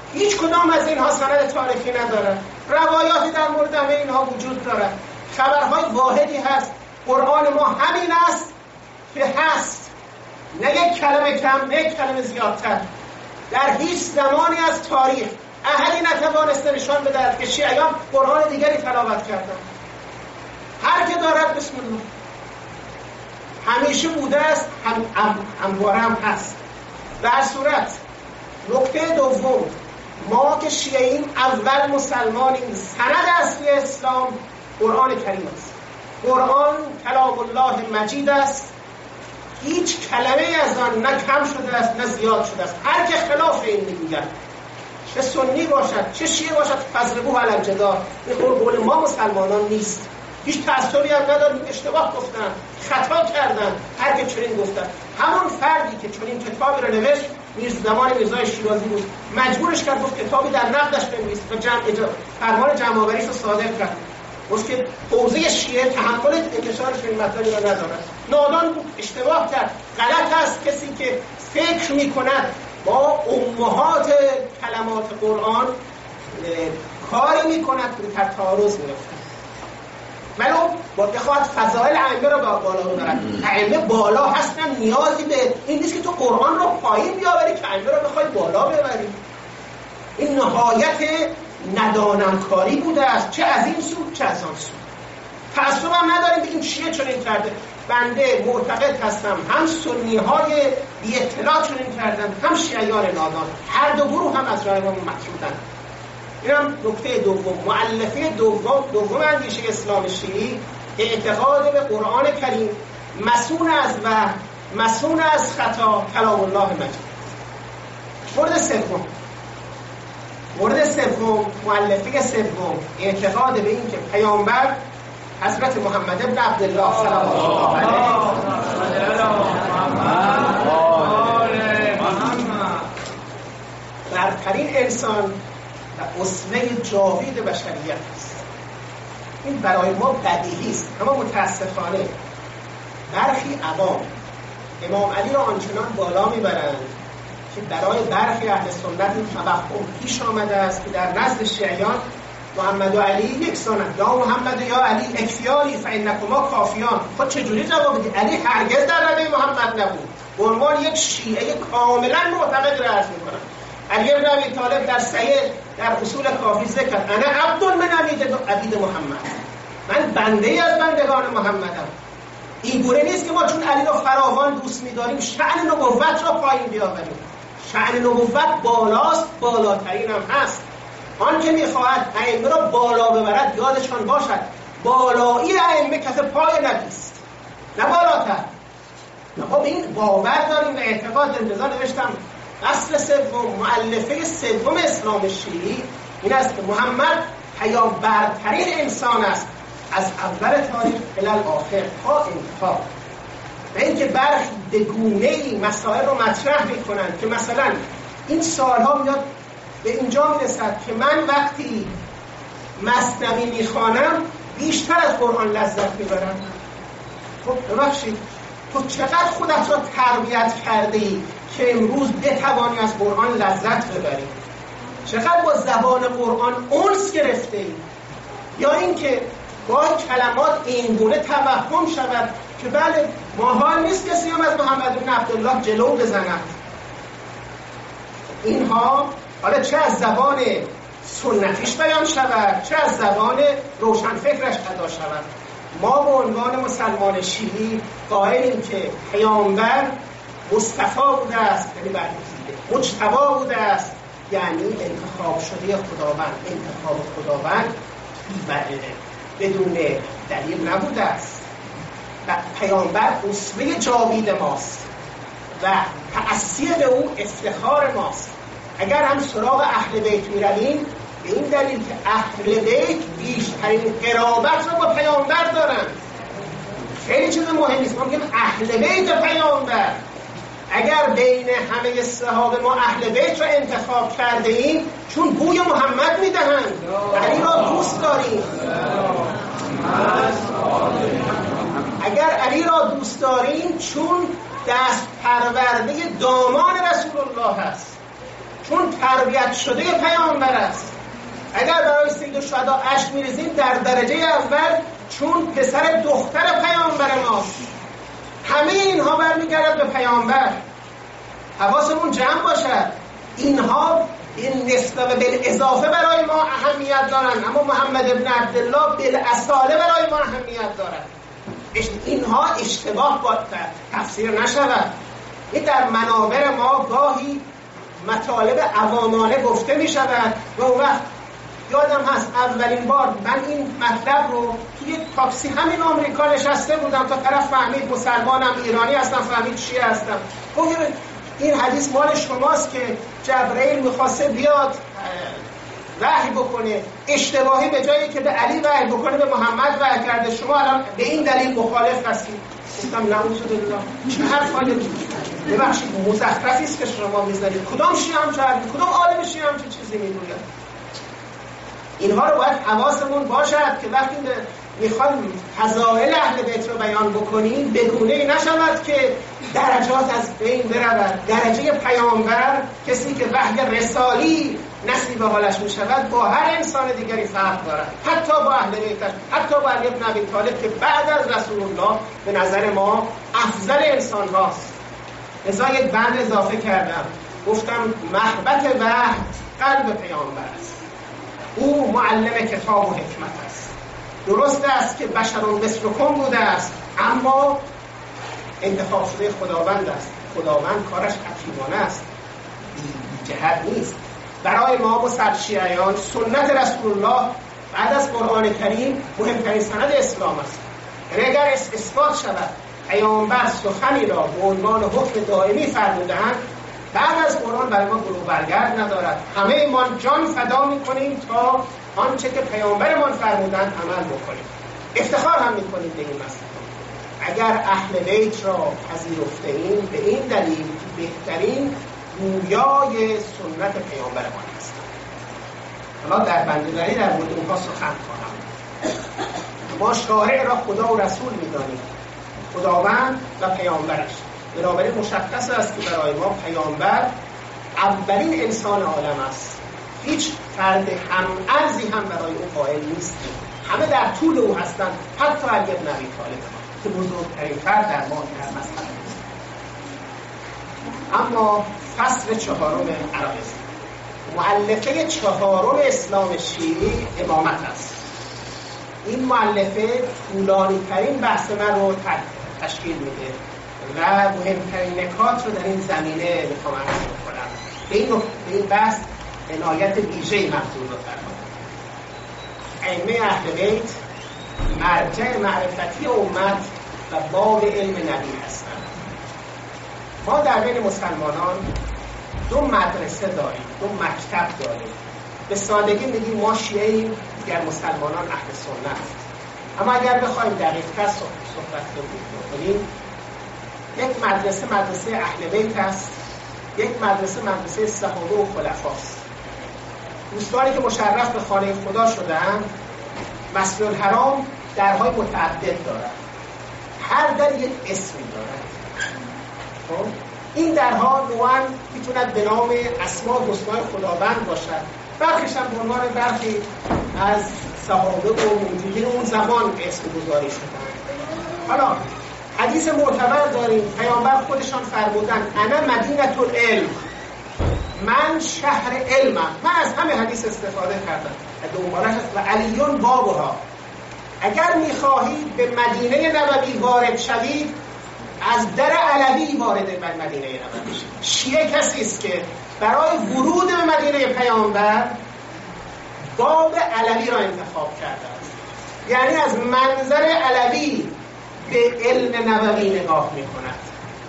هیچ کدام از اینها سند تاریخی ندارد. روایاتی در مورد همه اینها وجود دارد. خبرهای واحدی هست. قرآن ما همین است که هست، نه یک کلمه کم، نه یک کلمه زیادتر. در هیچ زمانی از تاریخ احدی نتوانسته نشان بدهد که شیعیان قرآن دیگری تلاوت کردند. هر که دارد بسم الله. همیشه بوده است، همواره هم هست. در صورت نکته دوم، ما که شیعیم اول مسلمانیم، سند اصلی اسلام قرآن کریم است. قرآن کلام الله مجید است، هیچ کلمه از آن نه کم شده است نه زیاد شده است. هر که خلاف این میگوید، چه سنی باشد چه شیعه باشد، فضربوه علی الجدار. این قول ما مسلمانان نیست. هیچ تأثیری هم نداریم. اشتباه گفتن، خطا کردن، هر که چنین گفتن. همون فردی که چنین کتابی رو نوشت زمان میرزای شیرازی بود، مجبورش کرد گفت کتابی در نقدش بنویس و فرمان جمع‌آوریش رو صادر کرد. گفت که حوزه شیعه تحمل انتشار چنین مطلبی را ندارد. نادان بود، اشتباه کرد. غلط است کسی که فکر می‌کند با امهات کلمات قرآن کاری می‌کند که در تعارض می‌افتد. ولو با بخواد فضائل ائمه رو بالا ببرد. ائمه بالا هستن، نیازی به این نیست که تو قرآن رو پایین بیاوری که ائمه رو بخوای بالا ببری. این نهایت ندانم کاری بوده است، چه از این سو چه از آن سو. تعصب هم نداریم بگیم شیعه چنین کرده. بنده معتقد هستم هم سنی های بی اطلاع چنین کردن، هم شیعیان نادان. هر دو گروه هم از راه ما مطرودن. اینم نکته دوم. مؤلفه دوم اندیشه اسلام شیعی اعتقاد به قرآن کریم مسئول از وهم، مسئول از خطا، کلام الله مجید. مورد سوم مؤلفه سوم اعتقاد به این که پیامبر حضرت محمد ابن عبدالله صلوات الله علیه برترین انسان و اسوه جاوید بشریت است. این برای ما بدیهی است، اما متاسفانه برخی عوام امام علی را آنچنان بالا میبرند که برای برخی اهل سنت این توهم پیش آمده است که در نزد شیعیان محمد و علی یکسانند. یا محمد یا علی اکفیانی فانکما کافیان. خود چجوری جواب بدی؟ علی هرگز در رده محمد نبود. به عنوان یک شیعه کاملا معتقد را عرض میکنم. علی ابن ابی طالب در سید در اصول کافی ذکر کرد انا عبد من عبید محمد، من بنده از بندگان محمدم. این گونه نیست که ما چون علی را فراوان دوست می‌داریم شأن نبوت را پایین بیاوریم. شأن نبوت بالاست، بالاترین هم هست. آن که می‌خواهد ائمه را بالا ببرد یادشان باشد بالایی ائمه کف پای نبی است، نه بالاتر. ما به این باور داریم و اعتقاد داریم. لذا نوشتم اصل سوم، مؤلفه سوم اسلام شیعی این است که محمد پیامبرترین انسان است از اول تاریخ الی الاخر تا انتها. و اینکه برخی به گونه‌ای مسائل رو مطرح می‌کنند که مثلا این سالها میاد به اینجا میرسد که من وقتی مثنوی میخوانم بیشتر از قرآن لذت میبرم. خب ببخشید تو چقدر خودت را تربیت کرده ای که امروز بتوانی از قرآن لذت ببری؟ چقدر با زبان قرآن انس گرفته ای؟ یا اینکه با کلمات اینگونه توهم شود که بله محال نیست کسی هم از محمد بن عبدالله جلو بزند. اینها حالا چه از زبان سنتیش بیان شود چه از زبان روشنفکرش ادا شود، ما به عنوان مسلمان شیعی قائلیم که پیامبر مصطفی بوده است، یعنی برگزیده، مجتبی بوده است، یعنی انتخاب شده خداوند. انتخاب خداوند بدون دلیل نبوده است و پیامبر اسوه جاوید ماست و تأثیر به او افتخار ماست. اگر هم سراغ اهل بیت میرویم به این دلیل که اهل بیت بیشترین قرابت رو با پیامبر دارن. خیلی چیز مهمی است. ما میگیم اهل بیت پیامبر. اگر بین همه صحابه ما اهل بیت رو انتخاب کرده ایم چون بوی محمد میدهند، علی را دوست داریم. اگر علی را دوست داریم چون دست پرورده دامان رسول الله هست، چون تربیت شده پیامبر است. اگر برای سید الشهدا اشک می‌ریزیم در درجه اول چون پسر دختر پیامبر ماست. همه اینها برمیگردد به پیامبر. حواسمون جمع باشد. اینها این نسبه و بالاضافه برای ما اهمیت دارند، اما محمد ابن عبدالله بالاصاله برای ما اهمیت دارد. اینها اشتباه با تفسیر نشود. این در منابر ما گاهی مطالب عوامانه گفته می شود و اون وقت یادم هست اولین بار من این مطلب رو توی تاکسی همین آمریکا نشسته بودم تا طرف فهمید مسلمانم، ایرانی هستم، فهمید شیعه هستم. گفت این حدیث مال شماست که جبرئیل میخواسته بیاد وحی بکنه، اشتباهی به جایی که به علی وحی بکنه به محمد وحی کرده، شما الان به این دلیل مخالف هستید. گفتم نعوذ بالله، چه حرفایی ببخشید مزخرفی است که شما میزنید. کدام شیعه هم جهل، کدام عالم شیعه هم چه چیزی میگوید؟ اینها رو باید حواسمون باشد که وقتی میخوایم فضائل اهل بیت رو بیان بکنیم به گونه‌ای نشود که درجات از بین برود. درجه پیامبر، کسی که وحی رسالی نصیب حالش میشود، با هر انسان دیگری فرق دارد، حتی با اهل بیتش، حتی با علی بن ابی طالب که بعد از رسول الله به نظر ما افضل انسان هاست. لذا یک بند اضافه کردم، گفتم محبت وحی قلب پیامبر است، او معلم کتاب و حکمت است. درست است که بشر مثلکم بوده است، اما انتخاب شده خداوند است. خداوند کارش حکیمانه است، جهت نیست. برای ما شیعیان سنت رسول الله بعد از قرآن کریم مهمترین سند اسلام است. اگر اثبات شود پیامبر سخنی را به عنوان حکم دائمی فرمودند، بعد از قرآن برای ما گلو برگرد ندارد. همه ما جان فدا می‌کنیم تا آنچه که پیامبرمان فرمودند عمل بکنیم. افتخار هم می‌کنیم به این مسئله. اگر اهل بیت را پذیرفته ایم به این دلیل که بهترین گویای سنت پیامبرمان هستند. حالا در بنده‌داری در مورد اونها سخن خواهم. ما شارع را خدا و رسول می‌دانیم، خداوند و پیامبرش. بنابراین مشخص است که برای ما پیامبر اولین انسان عالم است. هیچ فرد هم ارزی هم برای او قائل نیستیم. همه در طول او هستند، حتی علی بن ابی طالب که بزرگترین فرد در ما در مذهب است. اما فصل چهارم عربست. مؤلفه چهارم اسلام شیعی امامت است. این مؤلفه طولانی ترین بحث من رو تشکیل میده و مهمترین نکات رو در این زمینه میخوام عرض بکنم. به این بحث عنایت ویژه‌ای مبذول بفرمایید. ائمه اهل بیت مرجع معرفتی امت و باب علم نبی هستند. ما در بین مسلمانان دو مدرسه داریم، دو مکتب داریم. به سادگی میگیم ما شیعه‌ایم، دیگر مسلمانان اهل سنت. اما اگر بخوایم دقیق‌تر صحبت کنیم، یک مدرسه اهل بیت است، یک مدرسه صحابه و خلفاست. دوستانی که مشرف به خانه خدا شدند، مسجد الحرام درهای متعدد دارد، هر در یک اسمی دارد. خب این درها نوعاً میتوند به نام اسماء حسنای خداوند باشد، برخیش هم به عنوان برخی از صحابه و موجودین اون زمان اسم گذاری شدند. حالا حدیث معتبر داریم، پیامبر خودشان فرمودند انا مدینة العلم، من شهر علمم. من از همه حدیث استفاده کردم دنبالش و علیون بابها. اگر میخواهید به مدینه نبوی وارد شوید، از در علوی وارد مدینه نبوی شوید. شیعه کسی است که برای ورود به مدینه پیامبر باب علوی را انتخاب کرده است، یعنی از منظر علوی به علم نبوی نگاه می‌کند.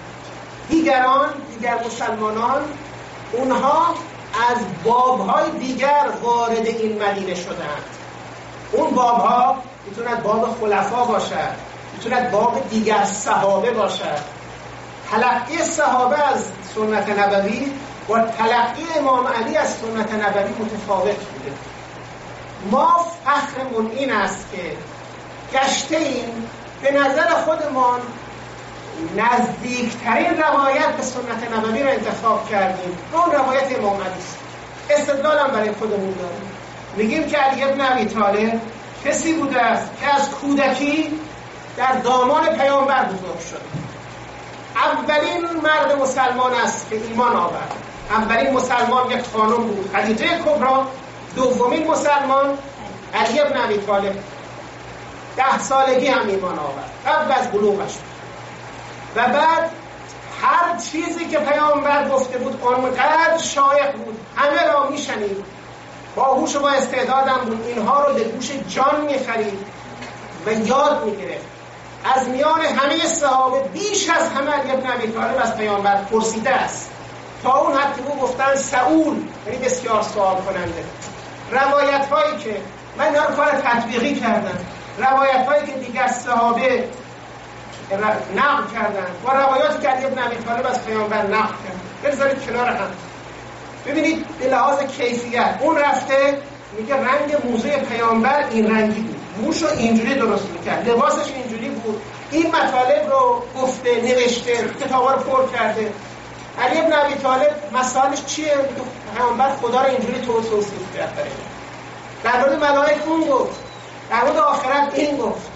دیگر مسلمانان اونها از باب‌های دیگر وارد این مدینه شدند. اون باب‌ها میتوند باب خلفا باشد، میتوند باب دیگر صحابه باشد. تلقی صحابه از سنت نبوی با تلقی امام علی از سنت نبوی متفاوت بوده. ما فخرمون این است که گشته این به نظر خودمان نزدیکترین روایت به سنت نبوی رو انتخاب کردیم. اون روایت امام علی است. استدلالم برای خودمون داریم. میگیم که علی ابن ابی طالب کسی بوده است که از کودکی در دامان پیامبر بزرگ شد. اولین مرد مسلمان است که ایمان آورد. اولین مسلمان یک خانم بود، خدیجه کبری. دومین مسلمان علی ابن ابی طالب 10 سالگی هم ایمان آورد، قبل از بلوغش. و بعد هر چیزی که پیامبر گفته بود آنقدر شایع بود، همه را میشنید، باهوش و با استعدادم بود، اینها رو به گوش جان میخرید و یاد میگرفت. از میان همه صحابه بیش از همه علی ابن ابی طالب از پیامبر پرسیده است، تا اون حد که او گفتن سئول، یعنی بسیار سوال کننده. روایت هایی که من اینا رو کار تطبیقی کردم، روایت هایی که دیگر صحابه نقل کردن و روایاتی که علی ابن ابی طالب از پیامبر نقل کرد، بذارید کنار هم. ببینید به لحاظ کیفیت اون رفته میگه رنگ موزه پیامبر این رنگی بود، موشو اینجوری درست میکرد، لباسش اینجوری بود، این مطالب رو گفته، نوشته، کتابا رو پر کرده. علی ابن ابی طالب مسائلش چیه؟ پیامبر خدا رو اینجوری توصیف کرد. در مورد ملائکه اون گفت، در مورد آخرت این گفت.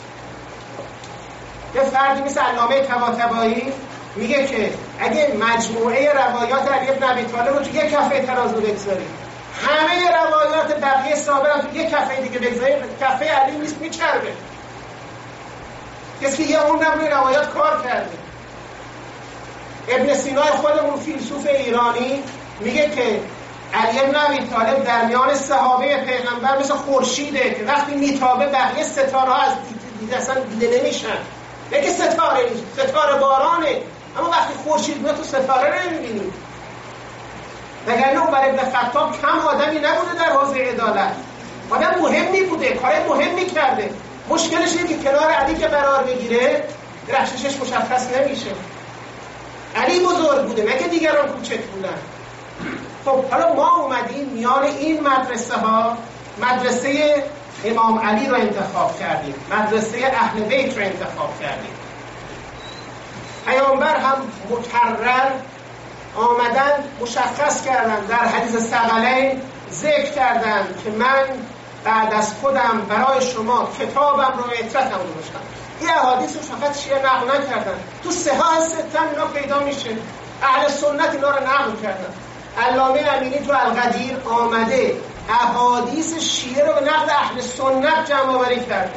یه فردی مثل علامه طباطبایی میگه که اگه مجموعه روایات علی ابن ابی طالب رو تو یک کفه ترازو بگذاریم، همه روایات بقیه صحابه رو تو یک کفه دیگه بگذاریم، کفه علی نیست، میچربه. کسی که یه عمرم روی روایات کار کرده. ابن سینا خودمون فیلسوف ایرانی میگه که علی ابن ابی طالب در میان صحابه پیغمبر مثل خورشیده که وقتی میتابه بقیه ستاره ها از دیده اصلا دیده نمیشن. یکی ستاره نیست، ستاره بارانه، اما وقتی خورشید میاد تو ستاره رو نمیبینی. وگرنه عمر ابن خطاب کم آدمی نبوده در حوزه عدالت، آدم مهمی بوده، کار مهمی کرده. مشکلش اینه که کنار علی که قرار بگیره درخششش مشخص نمیشه. علی بزرگ بوده، نه که دیگران کوچک بودن. خب حالا ما اومدیم میان این مدرسه ها مدرسه امام علی رو انتخاب کردیم، مدرسه اهل بیت رو انتخاب کردیم. پیامبر هم مکرر آمدن مشخص کردن، در حدیث ثقلین ذکر کردن که من بعد از خودم برای شما کتابم رو عترتم رو گذاشتم. این احادیث رو فقط شیعه نقل نکردن، تو صحاح ستن اینا پیدا میشه. اهل سنت اینا رو نقل کردن. علامه امینی تو القدیر آمده احادیث شیعه رو به نقل اهل سنت جمع آوری کرده.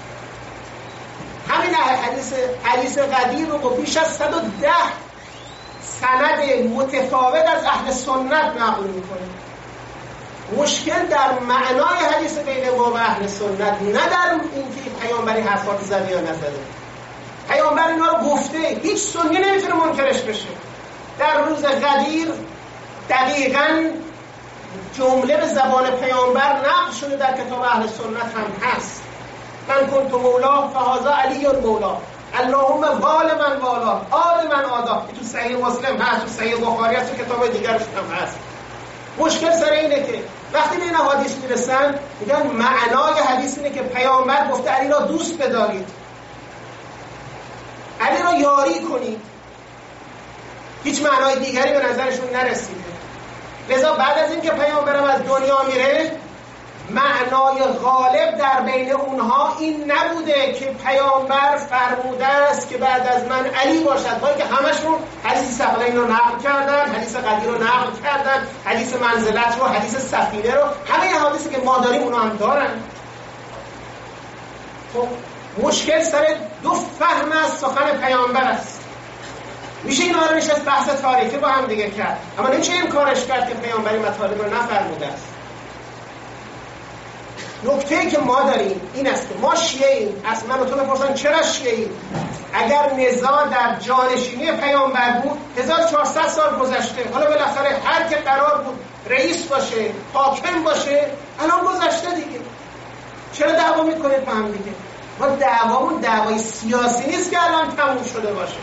همین حدیث قدیر رو با بیش از 110 سند متفاوت از اهل سنت نقل میکنه. مشکل در معنای حدیث بین ما و اهل سنت، نه در اینکه پیامبری حرفات زده یا نزده. پیامبر اینا رو گفته، هیچ سنی نمیتونه منکرش بشه. در روز قدیر دقیقاً جمله به زبان پیامبر نقل شده، در کتاب اهل سنت هم هست. من کنت مولا فهذا علی مولا، اللهم وال من والا آل من آدا. تو صحیح مسلم هست، تو صحیح بخاری هست، تو کتاب دیگرش هم هست. مشکل سر اینه که وقتی به این حدیث میرسن میگن معنای حدیث اینه که پیامبر گفته علی را دوست بدارید، علی را یاری کنید. هیچ معنای دیگری به نظرشون نرسیده. لذا بعد از این که پیامبرم از دنیا میره، معنای غالب در بین اونها این نبوده که پیامبر فرموده است که بعد از من علی باشد، باید که همشون حدیث ثقلین رو نقل کردن، حدیث قدیر رو نقل کردن، حدیث منزلت رو، حدیث سفینه رو، همه حدیثی که ما داریم اونها هم دارن. خب مشکل سر دو فهم از سخن پیامبر است. میشه اینا رو نشست بحث تاریخی با هم دیگه کرد، اما نمیشه انکارش کرد که پیامبری مطالب رو نفرموده است. نکته‌ای که ما داریم این است که ما شیعه‌ایم. از من و تو بپرسن چرا شیعه‌ایم؟ اگر نزاع در جانشینی پیامبر بود 1400 سال گذشته، حالا بالاخره هر که قرار بود رئیس باشه، حاکم باشه، الان گذشته دیگه. چرا دعوا میکنید با هم دیگه؟ ما دعوامون دعوای سیاسی نیست که الان تموم شده باشه.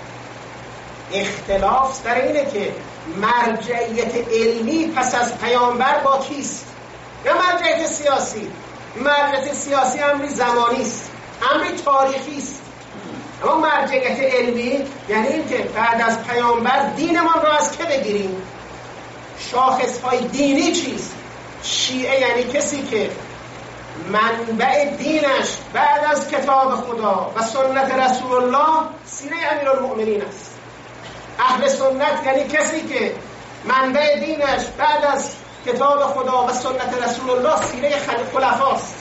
اختلاف سر اینه که مرجعیت علمی پس از پیامبر با کیست؟ یا مرجعیت سیاسی؟ مرجعیت سیاسی امری زمانی است، امری تاریخی است. اما مرجعیت علمی یعنی این که بعد از پیامبر دینمان را از که بگیریم. شاخصهای دینی چیست؟ شیعه یعنی کسی که منبع دینش بعد از کتاب خدا و سنت رسول الله سیره امیرالمؤمنین است. اهل سنت یعنی کسی که منبع دینش بعد از کتاب خدا و سنت رسول الله سیره خلفاست.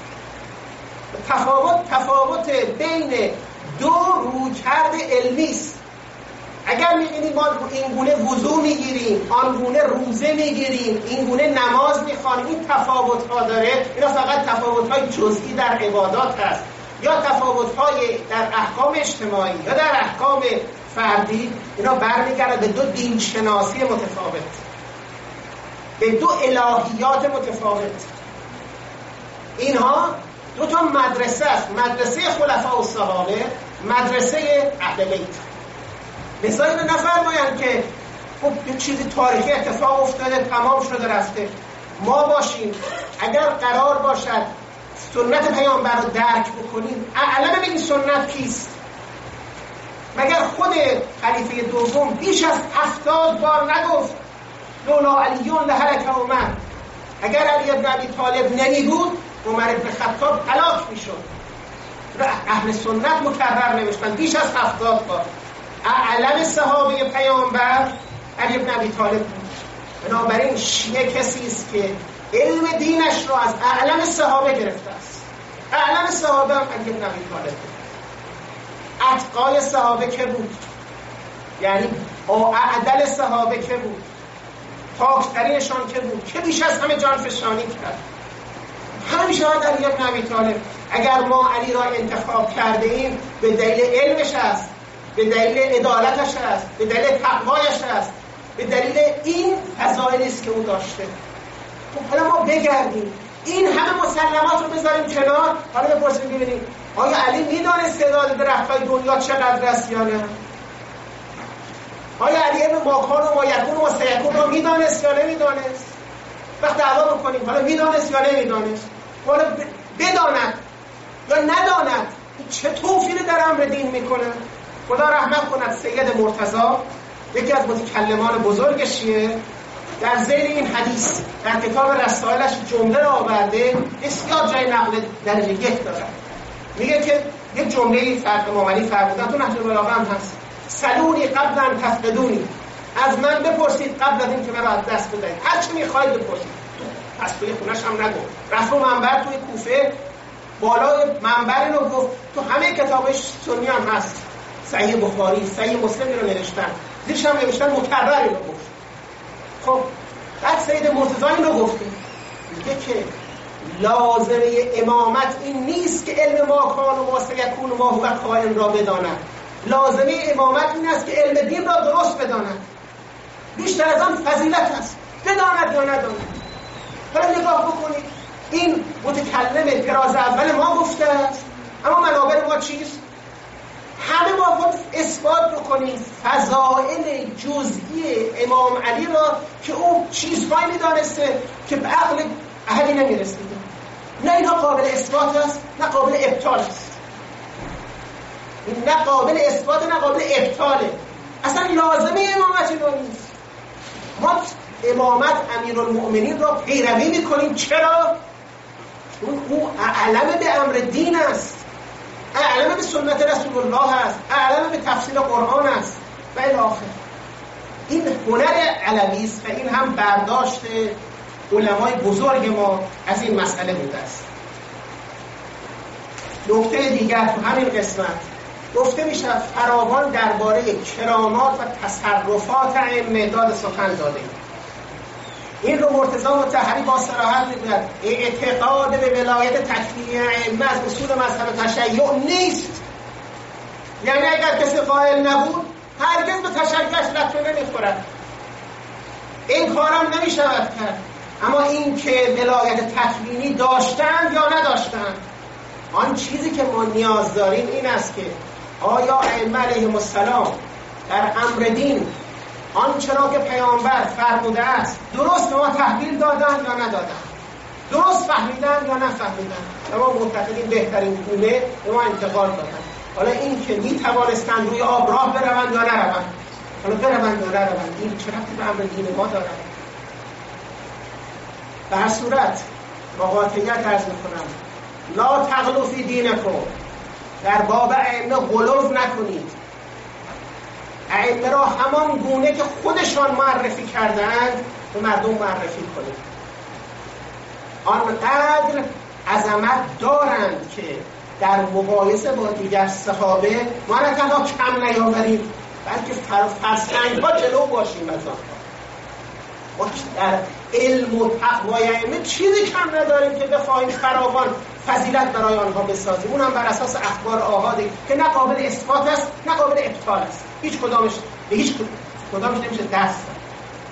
تفاوت بین دو رویکرد علمی است. اگر می‌بینیم ما این گونه وضو میگیریم، آن گونه روزه میگیریم، این گونه نماز میخوانیم، این تفاوت‌ها داره. اینا فقط تفاوت‌های جزئی در عبادات هست یا تفاوت‌های در احکام اجتماعی یا در احکام فردی. اینا برمیگرده به دو دینشناسی متفاوت، به دو الهیات متفاوت. اینها دو تا مدرسه است، مدرسه خلفاء و صحابه، مدرسه اهل بیت. مثلا نفرمایند که خب یه چیزی تاریخی اتفاق افتاده تمام شده رفته. ما باشیم اگر قرار باشد سنت پیامبر رو درک بکنیم، اعلم این سنت کیست؟ مگر خود خلیفه دوم بیش از 70 بار نگفت لولا علیون لهلک عمر؟ اگر علی بن ابی طالب نمی بود عمر بن خطاب هلاک میشد. اهل سنت مکرر نوشتن بیش از 70 بار. اعلم صحابه پیامبر علی بن ابی طالب بود. بنابراین شیعه کسی است که علم دینش رو از اعلم صحابه گرفته است. اعلم صحابه هم علی بن ابی طالب بود. اتقای صحابه که بود، یعنی اعدل صحابه که بود، پاکترینشان که بود، که بیش از همه جان فشانی کرد. همه میشود علی بن ابی طالب. اگر ما علی را انتخاب کرده ایم به دلیل علمش است، به دلیل عدالتش است، به دلیل تقوایش است، به دلیل این فضایلی است که او داشته. خب حالا ما بگردیم این همه مسلمات رو بذاریم کنار، حالا بپرسیم ببینیم آیا علی میدانست تعداد درخت‌های دنیا چقدر است یا نه؟ آیا علی ابن ماکان و مایکون و سیکون رو میدانست یا نمیدانست؟ وقت دعوا بکنیم حالا میدانست یا نمیدانست؟ حالا بداند یا نداند چه توفیری در امر دین میکنه؟ خدا رحمت کند سید مرتضی، یکی از متکلمان بزرگ شیعه، در ذیل این حدیث در کتاب رسائلش جمله را آورده، بسیار جای نقل درجه 1 داره. میگه که یک جمله فرق امام فرمودن تو نهج البلاغه هم هست: سلونی قبل ان تفقدونی، از من بپرسید قبل از این که مرا از دست بدهید، هر چی میخواید بپرسید. پس توی خونش هم نگفت، رفت رو منبر توی کوفه بالای منبر اینو گفت. تو همه کتابش سنی هم هست، صحیح بخاری، صحیح مسلم رو نوشتن، زیرش هم نوشتن مکرر اینو گفت. خب بعد سید مرتضی اینو گفته، میگه که لازمه امامت این نیست که علم ما کان و ما سیکون و ما هو کائن را بداند. لازمه امامت این است که علم دین را درست بداند. بیشتر از آن فضیلت است، بداند یا نداند. حالا نگاه بکنید، این متکلم طراز اول ما گفته است، اما منابع ما چیست؟ همه ما خود اثبات بکنیم فضائل جزئی امام علی را که او چیزهایی می‌دانسته که به عقل احدی نمی‌رسیده. نه اینها قابل اثبات است نه قابل ابطال است. این نه قابل اثبات نه قابل ابطاله. اصلا لازمه امامت این نیست. ما امامت امیرالمؤمنین را پیروی می‌کنیم. چرا؟ چون او اعلم به امر دین است، اعلم به سنت رسول الله است، اعلم به تفسیر قرآن است و الی آخر. این هنر علوی است و این هم برداشت علمای بزرگ ما از این مسئله بوده است. نکته دیگر تو همین قسمت گفته میشه فراوان درباره کرامات و تصرفات ائمه داد سخن داده. این رو مرتضی مطهری با صراحت میگوید اعتقاد به ولایت تکوینی ائمه از اصول مذهب تشیع نیست. یعنی اگر کسی قائل نبود هرگز به تشیعش لطمه نمیخورد، این کارم نمیشود کرد. اما این که ولایت تکوینی داشتند یا نداشتند، آن چیزی که ما نیاز داریم این است که آیا ائمه علیهم السلام در امر دین آنچرا که پیامبر فرموده است درست ما تحویل دادن یا ندادن، درست فهمیدن یا نفهمیدن. اما معتقدین بهترین گونه به ما انتقال دادن. حالا این که می توانستند روی آب راه بروند یا نروند، حالا بروند یا نروند، این چه ربطی به امر دین ما دارد؟ به هر صورت با قاطعیت عرض میکنم لا تغلو فی دینکم، در باب ائمه غلو نکنید. ائمه را همان گونه که خودشان معرفی کردند به مردم معرفی کنید. آنقدر عظمت دارند که در مقایسه با دیگر صحابه ما نه تنها کم نیاوریم بلکه فرسنگ ها جلو باشیم از آنها. ما در علم و تقوای ائمه چیزی کم نداریم که بخواهیم فراوان فضیلت برای آنها بسازیم، اونم بر اساس اخبار آحادی که نه قابل اثبات است نه قابل ابطال است، هیچ کدامش نمیشه دست داد.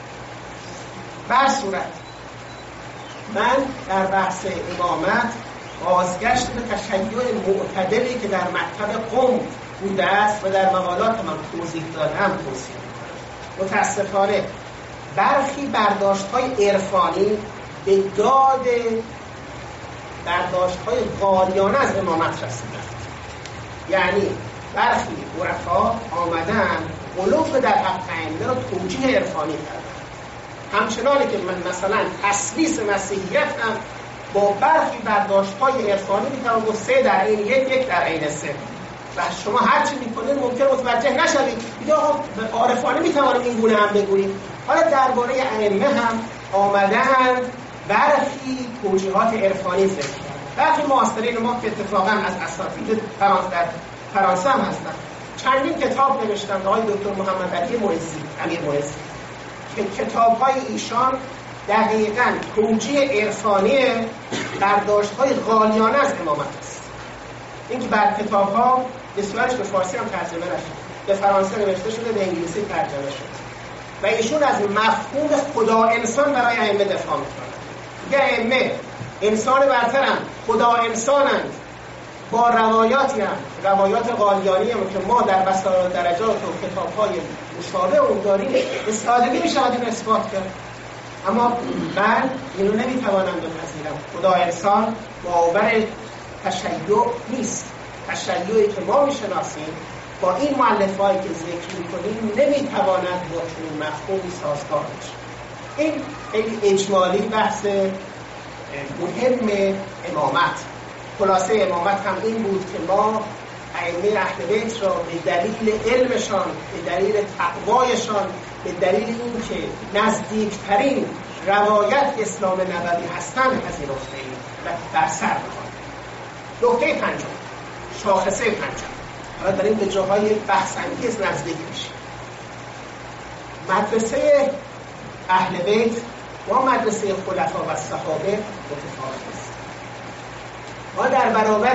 بر صورت من در بحث امامت بازگشت به تشیع معتدلی که در مکتب قم بوده است و در مقالات من توضیح دادم توصیه می‌کنم. متاسفانه برخی برداشت‌های عرفانی به داد برداشت‌های غالیانه از امامت رسیدند. یعنی برخی عرفا آمدن غلو در حق ائمه را توجیه عرفانی کردند، همچنانی که من مثلا تسلیس مسیحیت هم با برخی برداشت‌های عرفانی میتوان گفت 3 در عین 1 در عین 3 و شما هر چی میکنید ممکن متوجه نشوید. یا عارفانه میتوانیم این گونه هم بگوییم. حالا درباره ائمه هم آمدن برخی توجیهات عرفانی ذکر کردن. برخی معاصرین ما که اتفاقا از اساتید فرانسه هم هستن چندین کتاب نوشتن، آقای دکتر محمد علی معزی، امیر معزی، که کتاب‌های ایشان دقیقاً توجیه عرفانی برداشت‌های غالیانه از امامت است. این که بعد کتاب‌ها بسیارش به فارسی هم ترجمه نشد، به فرانسه نوشته شده، به انگلیسی ترجمه شد و ایشون از مفهوم خدا انسان برای ائمه دفاع می‌کنند. میگه ائمه انسان برترند، خدا انسانند، با روایاتی هم روایات غالیانی هم که ما در بسائل درجات و کتاب‌های مشابه اون داریم به سادگی می‌شود این اثبات کرد. اما من اینو نمیتوانم بپذیرم. خدا انسان باور تشیع نیست. تشیعی که ما میشناسیم با این مؤلفه‌ای که ذکر می‌کنیم نمیتواند با چنین مفهومی سازگار بشه. این خیلی اجمالی بحث مهم امامت. خلاصه امامت هم این بود که ما ائمه اهل بیت را به دلیل علمشان، به دلیل تقوایشان، به دلیل این که نزدیکترین روایت اسلام نبوی هستند پذیرفته‌ایم و بر سر می‌خوانیم. نکته پنجم، شاخصه پنجم، حالا داریم به جاهای بحث‌انگیز نزدیک میشیم. مدرسه اهل بیت و مدرسه خلفا و صحابه متفاوت است. ما در برابر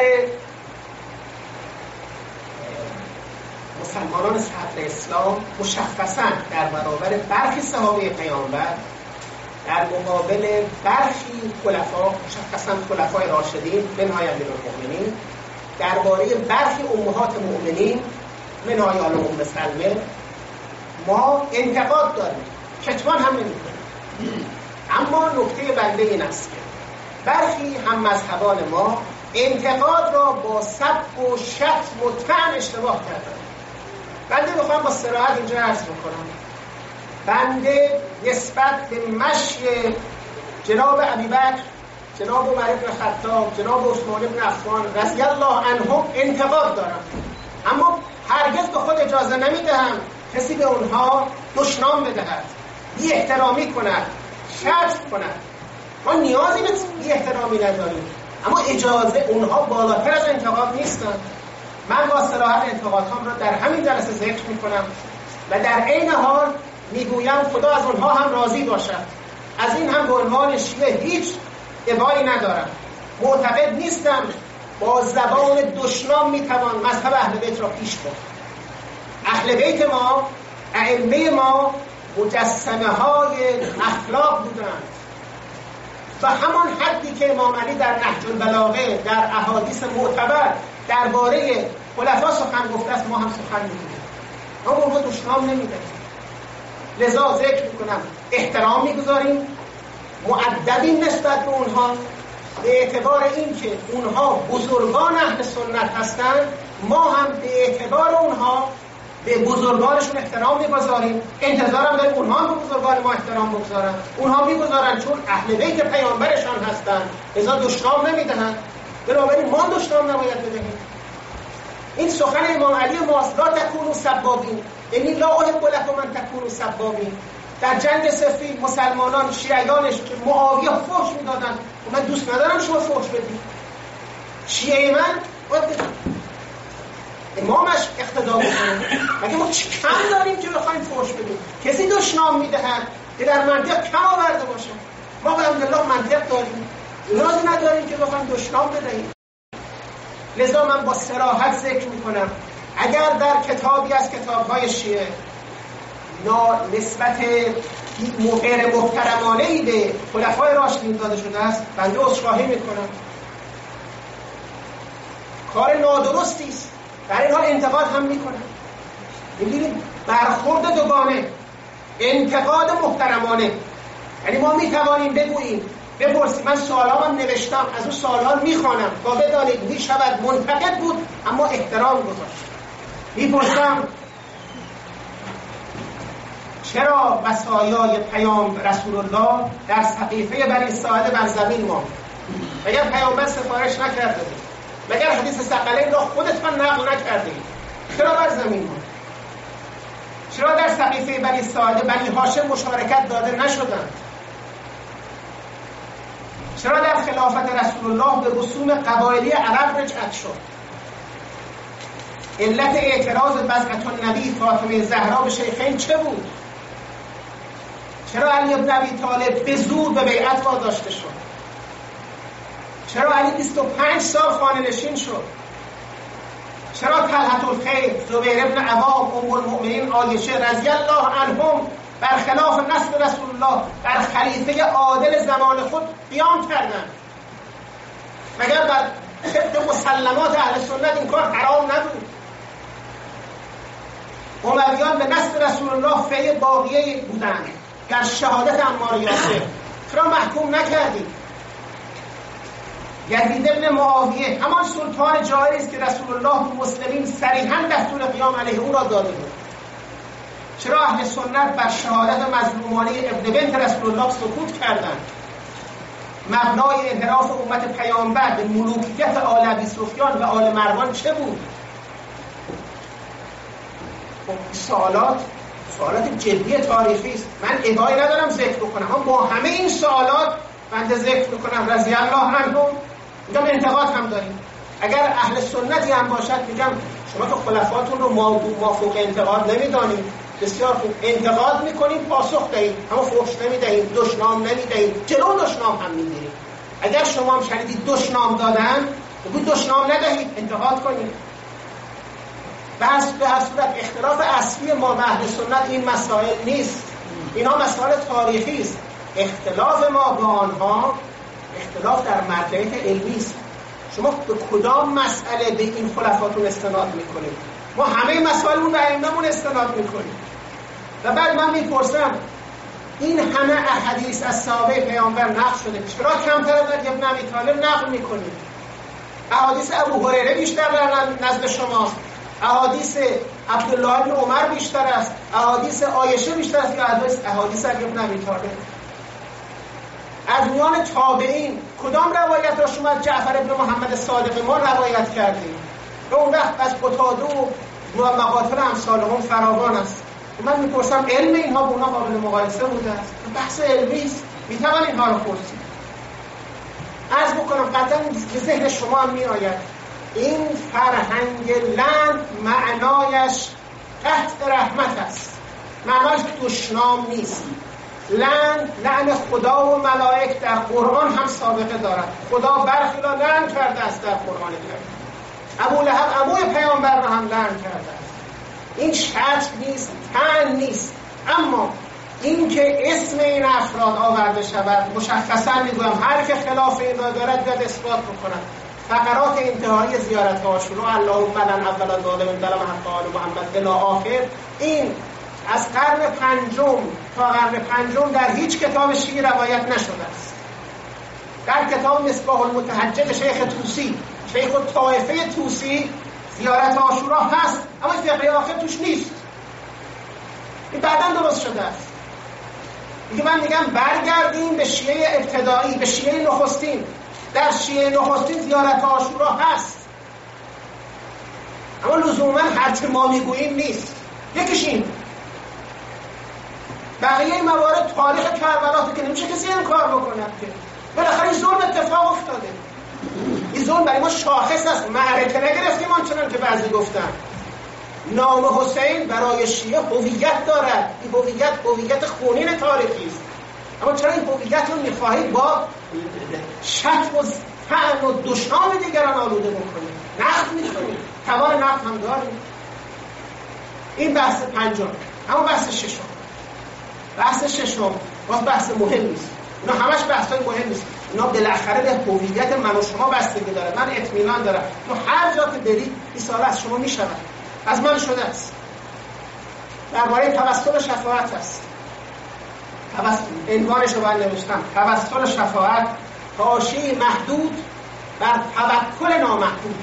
مسلمانان صدر اسلام مشخصاً در برابر برخی صحابه پیامبر، در مقابل برخی خلفا مشخصاً خلفای راشدین منهای امیرالمؤمنین، درباره برخی امهات مؤمنین منهای آل ام سلمه ما انتقاد داریم، کتمان هم نمی‌کنیم. اما نکته بنده این است که برخی هم مذهبان ما انتقاد را با سب و شتم و طعن اشتباه کردن. بنده میخوام با صراحت اینجا عرض بکنم، بنده نسبت به مشی جناب ابوبکر، جناب عمر بن خطاب، جناب عثمان بن عفان رضی الله عنهم انتقاد دارم، اما هرگز به خود اجازه نمیدهم کسی به اونها دشنام بدهد، بی احترامی کند، شتم کند. ما نیازی به بی احترامی نداریم، اما اجازه اونها بالاتر از انتقاد نیستن. من با صراحت انتقادهام را در همین جلسه ذکر میکنم و در عین حال میگویم خدا از اونها هم راضی باشد. از این هم به عنوان شیعه هیچ ابایی ندارم. معتقد نیستم با زبان دشنام میتوان مذهب اهل بیت را پیش برد. اهل بیت ما، ائمه ما مجسمه های اخلاق بودند و همان حدی که امام علی در نهج البلاغه در احادیث معتبر درباره خلفا سخن گفته است، ما هم سخن میگوییم. ما اونها دشنام نمیدهیم. لذا ذکر میکنم احترام میگذاریم، مؤدبیم نسبت به اونها، به اعتبار این که اونها بزرگان اهل سنت هستند، ما هم به اعتبار اونها به بزرگانشون احترام می‌گذاریم. انتظارم داریم اونها هم به بزرگان ما احترام بگذارن. اونها می‌گذارن چون اهل بیت پیامبرشان هستند، لذا دشنام نمیدهند. بنابراین ما دشنام نباید بدهیم. این سخن امام علی ماست: لا تکونوا سبابین، یعنی لا احب لکم ان تکونوا سبابین. در جنگ صفین مسلمانان شیعیانش که معاویه فحش میدادن، من دوست ندارم شما فحش بدید. شیعه من امامش اقتدا بکنه. مگه ما کم داریم که بخوایم فحش بدیم؟ کسی دشنام میدهد که در منطق کم آورده باشه. ما الحمدلله منطق داریم، نیازی نداریم که بخوایم دشنام بدهیم. لذا من با صراحت ذکر میکنم اگر در کتابی از کتاب‌های شیعه نسبت غیر محترمانه‌ای به خلفای راشدین داده شده است، بنده عذرخواهی میکنم. کار نادرستی است، در این حال انتقاد هم میکنم. می‌بینید برخورد دوگانه، انتقاد محترمانه. یعنی ما میتوانیم بگوییم، بپرسیم، من سوالام نوشتم، از اون سوالها میخوانم تا بدانید میشود منتقد بود اما احترام گذاشت. میپرسم چرا وصایای پیام رسول الله در صحیفه بنی ساعده بر زمین ماند؟ مگر پیامبر سفارش نکرده بود؟ مگر حدیث ثقلین را خودتان نقل نکردید؟ چرا بر زمین ماند؟ چرا در صحیفه بنی ساعده بنی هاشم مشارکت داده نشدند؟ چرا در خلافت رسول الله به رسوم قبایلی عرب رجعت شد؟ علت اعتراض بضعة النبی فاطمه زهرا به شیخین چه بود؟ چرا علی بن ابی طالب به زور به بیعت واداشته شد؟ چرا علی 25 سال خانه نشین شد؟ چرا طلحة الخیر، زبیر بن عوام، ام المؤمنین عایشه رضی الله عنهم برخلاف نسل رسول الله بر خلیفه عادل زمان خود قیام کردند؟ مگر بر طبق مسلمات اهل سنت این کار حرام نبود؟ امویان به نسل رسول الله فی باقیه بودند در شهادت عمار یاسر، چرا محکوم نکردید؟ یزید ابن معاویه همان سلطان جائری است که رسول الله به مسلمین صریحا دستور قیام علیه او را داده بود. چرا اهل سنت بر شهادت مظلومانه ابن بنت رسول الله سکوت کردند؟ مبنای انحراف امت پیامبر به ملوکیت آل ابی سفیان و آل مروان چه بود؟ سوالات جدی تاریخی است. من ادعایی ندارم ذکر بکنم، اما با همه این سوالات بنده ذکر میکنم رضی الله عنهم. میگم انتقاد هم داریم. اگر اهل سنتی هم باشد میگم شما که خلفاتون رو ما فوق انتقاد نمیدانید. بسیار خوب، انتقاد میکنیم، پاسخ دهید، اما فحش نمیدهید، دشنام نمیدهید، جلو دشنام هم میگیرید. اگر شما هم شنیدید دشنام دادن، بگوید دشنام ندهید، انتقاد کنید. بس به هر صورت اختلاف اصلی ما با اهل سنت این مسائل نیست. اینا مسائل تاریخی است. اختلاف ما با آنها اختلاف در مرجعیت علمی است. شما به کدام مسئله به این خلفاتون استناد میکنید؟ ما همه مسائلمون به ائمه‌مون استناد میکنیم. و بعد من میپرسم این همه احادیث از صحابه پیامبر نقل شده، چرا کمتر از ابن ابی طالب نقل میکنید؟ احادیث ابو هریره بیشتر در نزد شماست، احادیث عبدالله بن عمر بیشتر است، احادیث عایشه بیشتر است یا احادیث ابن ابی طالب؟ از میان تابعین کدام روایت را شما از جعفر ابن محمد صادق ما روایت کردید؟ و اون وقت از قتاده و مقاتل امثالهم فراوان است. من میپرسم علم اینها با اونها قابل مقایسه بوده است؟ بحث علمی است، میتوان اینها رو پرسید. عرض بکنم قطعا به ذهن شما هم میآید این فرهنگ لعن معنایش تحت رحمت است، معنایش دشنام نیست. لعن خدا و ملائک در قرآن هم سابقه دارد. خدا برخی را لعن کرده است در قرآن کریم. ابو لهب عموی پیامبر را هم لعن کرده است. این شرط نیست، طعن نیست. اما این که اسم این افراد آورده شود، مشخصا میگویم هر که خلاف این را دارد بیاد اثبات بکند. فقرات انتهایی زیارت عاشورا، اللهم لعن اول ظالم ظلم حق آل محمد الی آخر، این از قرن پنجم تا قرن پنجم در هیچ کتاب شیعی روایت نشده است. در کتاب مصباح المتحجج شیخ طوسی، شیخ الطائفه طوسی، زیارت عاشورا هست اما فقه آخر توش نیست. این بعداً درست شده است. دیگه من میگم برگردیم به شیعه ابتدایی، به شیعه نخستین. در شیعه نخستین زیارت عاشورا هست اما لزوما هرچه ما میگوییم نیست. یکیش این. بقیه موارد تاریخ کربلاست که نمیشه کسی انکار بکنه که بالاخره این ظلم اتفاق افتاده. این ظلم برای ما شاخص است. معرکه نگرفتیم آنچنان که بعضی گفتن. نام حسین برای شیعه هویت دارد. این هویت خونین تاریخی است. اما چرا این هویت رو می‌خواهید با شتم و طعن و دشنام دیگران آلوده بکنید؟ نقد می‌کنید. توان نقد هم دارید. این بحث پنجم. اما بحث ششم. بحث ششم باز بحث مهم نیست. اینا همش بحث‌های مهم نیست. اینا بالاخره به هویت من و شما بستگی داره. من اطمینان دارم تو هر جا که برید این سوال از شما میشود. از من شده است. درباره توسل شفاعت است. عنوانش رو باید نوشتم. توسل شفاعت حاشیه محدود بر توکل نامحدود.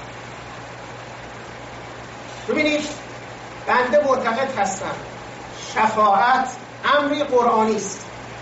ببینید بنده معتقد هستم شفاعت امری قرآنی است.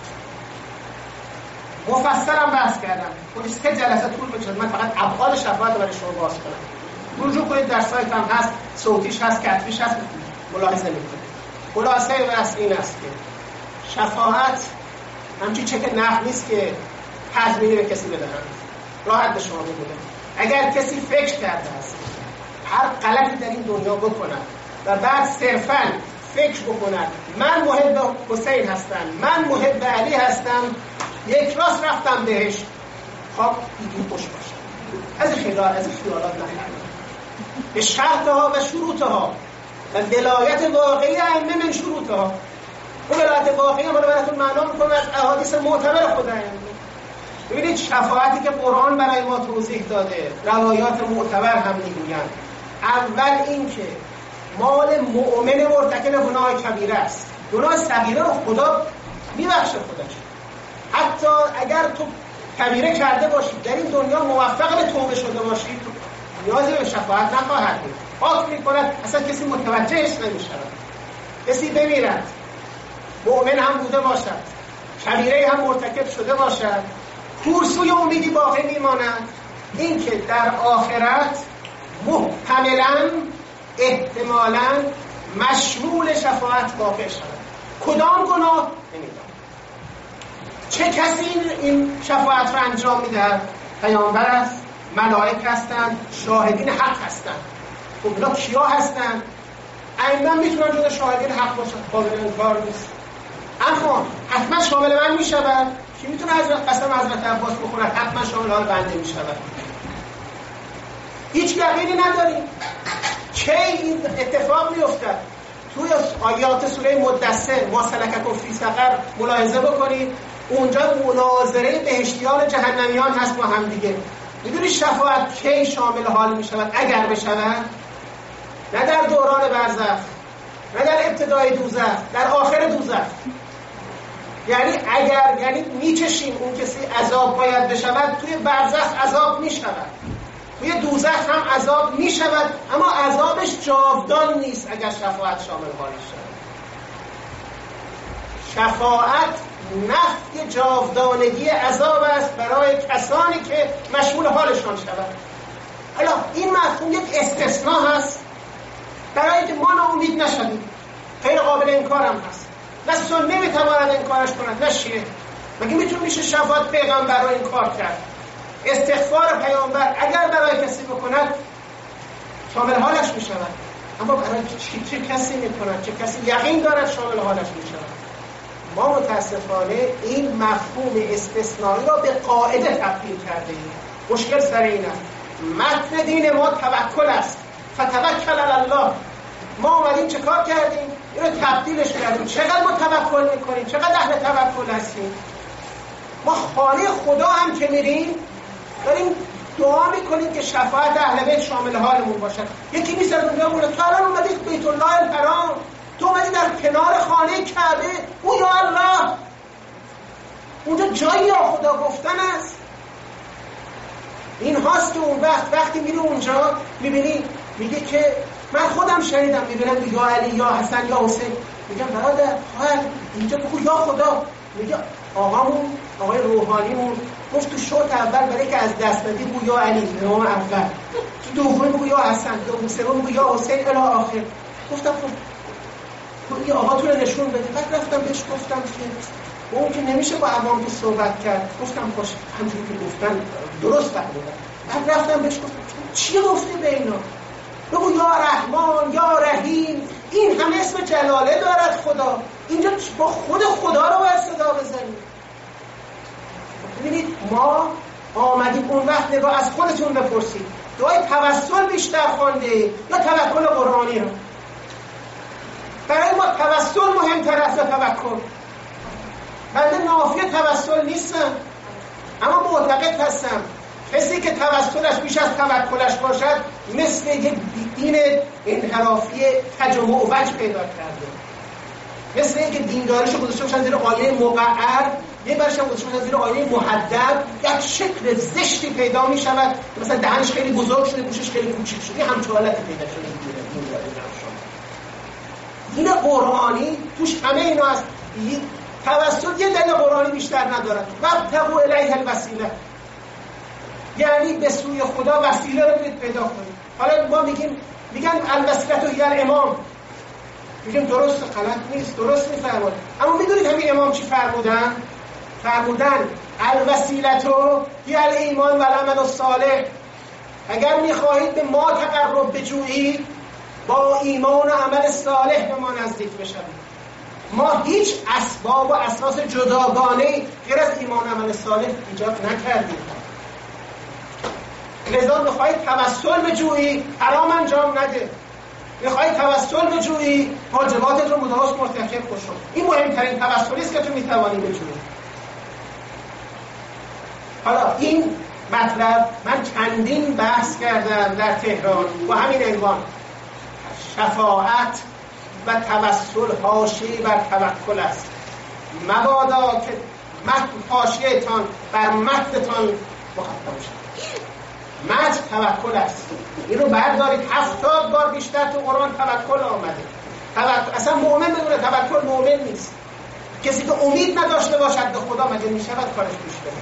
مفصلم بحث کردم. خودش 3 جلسه طول می‌کشه. من فقط ابعاد شفاعت رو برای شما باز کنم. رجوع کنید در سایت هم هست، صوتیش هست، کتبیش هست، ملاحظه می‌کنید. خلاصه بحث این است که شفاعت همچین چک نقد نیست که تضمینی به کسی بدهند. راحت به شما میگم اگر کسی فکر کرده است هر غلطی در این دنیا بکند و بعد صرفاً فکر بکند من محب حسین هستم، من محب علی هستم، یک راست رفتم بهش، خب دیگه خوش باشه. از خیالات نکنید. به شرطها و شروطها و ولایت واقعی ائمه من شروطها. اون ولایت واقعی ما رو براتون معنا می‌کنم از احادیث معتبر خود ائمه. ببینید شفاعتی که قرآن برای ما توضیح داده، روایات معتبر هم میگویند. اول این که مال مؤمن مرتکب گناه کبیره است. گناه صغیره رو خدا میبخشه خودش. حتی اگر تو کبیره کرده باشی در این دنیا موفق به توبه شده باشی نیازی به شفاعت نخواهد بود. پاک میکند اصلا کسی متوجهش نمیشود. کسی بمیرد مؤمن هم بوده باشد کبیره هم مرتکب شده باشد کورسوی امیدی باقی میماند این که در آخرت محتملاً احتمالاً مشمول شفاعت واقع شود. کدام گناه؟ نمیدانم. چه کسی این شفاعت را انجام میدهد؟ پیامبر است، ملائک هستند، شاهدین حق هستند. خب اینا کیا هستند؟ ائمه میتونن جز شاهدین حق باشن، قابل انکار نیست. اما حتما شامل من میشود. کی میتونه قسم حضرت عباس بخوره حتما شامل حال بنده میشود؟ هیچ یقینی نداریم کی این اتفاق میافتد. توی آیات سوره مدثر ما سلککم فی سقر ملاحظه بکنید، اونجا مناظره بهشتیان جهنمیان هست با هم دیگه. میدونی شفاعت کی شامل حال میشود اگر بشود؟ نه در دوران برزخ، نه در ابتدای دوزخ، در آخر دوزخ. یعنی اگر میچشیم اون کسی عذاب باید بشود، توی برزخ عذاب میشود، توی دوزخ هم عذاب میشود، اما عذابش جاودان نیست اگر شفاعت شامل حالش شود. شفاعت نفی جاودانگی عذاب است برای کسانی که مشمول حالشان شود. حالا این مفهوم یک استثناء هست برای اینکه ما ناامید نشویم. غیر قابل انکار هم هست. نه سنی میتواند انکارش کند نه شیعه. مگه میشه شفاعت پیغمبر رو انکار کرد؟ استغفار پیامبر اگر برای کسی بکند شامل حالش میشود، اما برای چه کسی میکند؟ چه کسی یقین دارد شامل حالش میشود؟ ما متاسفانه این مفهوم استثنایی را به قاعده تبدیل کرده ایم. مشکل سر این است. متن دین ما توکل است. فتوکل علی الله. ما اومدیم چه کار کردیم؟ این رو تبدیلش کردیم. چقدر ما توکل میکنیم؟ چقدر اهل توکل هستیم؟ ما خانه خدا هم که میریم داریم دعا میکنیم که شفاعت اهل بیت شامل حالمون باشد. یکی میسه دنیا مونه تو الان اومدی بیت الله الحرام، تو اومدی در کنار خانه کعبه، او یا الله اونجا جایی یا خدا گفتن است. این هاست که اون وقتی میره اونجا میبینی میگه که من خودم شنیدم، میبینم یا علی یا حسن یا حسین، میگم برادر خواهر اینجا بگو یا خدا. میگه آقای روحانیمون گفت تو شوط اول برای که از دست ندی بگو یا علی امام اول، تو دوم بگو یا حسن، تو سوم بگو یا حسین الی آخر. گفتم خب تو این آقاتون رو نشون بده. بعد رفتم بهش گفتم که اون که نمیشه با عوام که صحبت کرد. گفتم خوش همونجوری که گفتن درست فهمیدم. بعد رفتم بهش گفتم چی گفتی به اینا؟ بگو یا رحمان یا رحیم، این همه اسم جلاله دارد خدا، اینجا با خود خدا رو باید صدا بزنیم. ببینید ما آمدیم اون وقت نگاه از خودتون بپرسید دعای توسل بیشتر خوانده یا توکل قرآنی رو؟ برای ما توسل مهمتر از توکل. بنده نافی توسل نیستم، اما معتقد هستم کسی که توسلش بیش از توکلش باشد مثل یک دین انحرافی کج و معوج پیدا کرده، مثل اینکه دینداریشو گذاشته باشن زیر آیه مقعر، یه برش هم گذاشته باشن زیر آیه محدد، یک شکل زشتی پیدا می شود، مثلا دهنش خیلی بزرگ شده گوشش خیلی کوچیک شده، یه همچه حالتی پیدا شده. دین قرآنی توش همه اینا هست. توسل یه دلیل قرآنی بیشتر ندارد، وابتغوا الیه الوسیله، یعنی به سوی خدا وسیله رو برید پیدا کنید. حالا ما میگن الوسیله هی الامام، میگیم درست غلط نیست، درست میفرمود، اما میدونید همین امام چی فرمودن الوسیله هی الایمان و العمل الصالح. اگر میخواهید به ما تقرب بجویید با ایمان و عمل صالح به ما نزدیک بشوید. ما هیچ اسباب و اساس جداگانه غیر از ایمان و عمل صالح ایجاد نکردیم. لذا میخواهید توسل بجویی حرام انجام نده، میخواهید توسل بجویی واجباتت رو مدام مرتکب بشو. این مهمترین توسلی است که تو میتوانی بجویی. حالا این مطلب من چندین بحث کردم در تهران با همین عنوان، شفاعت و توسل حاشیه بر توکل است. مبادا که حاشیه‌تان بر متنتان مختم شد. متن توکل است، این رو بردارید. 70 بار بیشتر تو قرآن توکل آمده. اصلا مؤمن بدون توکل مؤمن نیست. کسی که امید نداشته باشد به خدا مگه میشود کارش پیش بره؟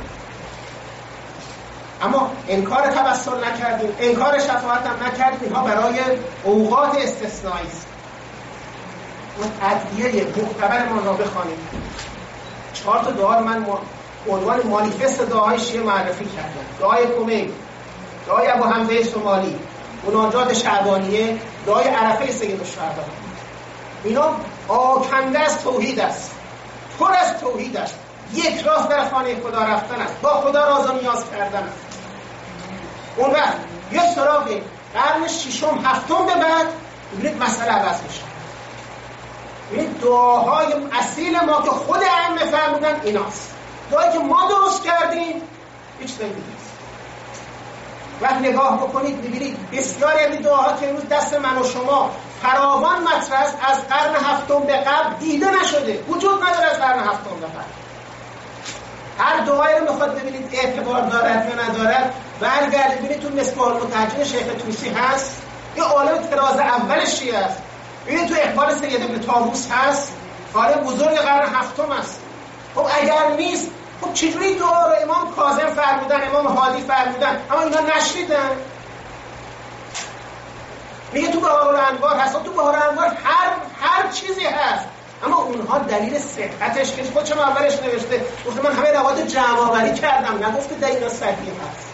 اما انکار توسل نکردیم، انکار شفاعت هم نکردیم. اینها برای اوقات استثنایی است. اون ادعیه معتبرمان را بخوانید. 4 تا دعا رو من عنوان مانیفست دعاهای شیعه معرفی کردم. دعای کمیل، دعای ابو حمزه سومالی، مناجات شعبانیه، دعای عرفه سید الشهدا. اینا آکنده از توحید است، پر از توحید است. یک راست در خانه خدا رفتن است، با خدا راز و نیاز کردن است. اون وقت یه سراغ قرن 6م 7م به بعد ببینید مسئله عوض میشه. این دعاهای اصیل ما که خود ائمه فرمودن ایناست. دعایی که ما درست کردیم هیچ چیزی نیست. وقت نگاه بکنید می‌بینید بسیاری از این دعاها که امروز دست من و شما فراوان مطرح است، از قرن 7م به قبل دیده نشده، وجود نداره. از قرن 7م به قبل هر دعایی رو میخواد ببینید اعتبار دارد یا ندارد، برگردید ببینید تو مصباح المتحجر شیخ طوسی هست، یه عالم طراز اول شیعه است. ببینید تو اقبال سید ابن طاووس هست، عالم بزرگ قرن 7م است. خب اگر نیست، خب چجوری دعا رو امام کاظم فرمودن، امام هادی فرمودن، اما اینا نشنیدن؟ میگه تو بهارالانوار هست، تو بهارالانوار هر چیزی هست، اما اونها دلیل صحتش که خودشم اولش نوشته، گفته من همه روایات جمع آوری کردم، نگفته دلیل صحیح هست.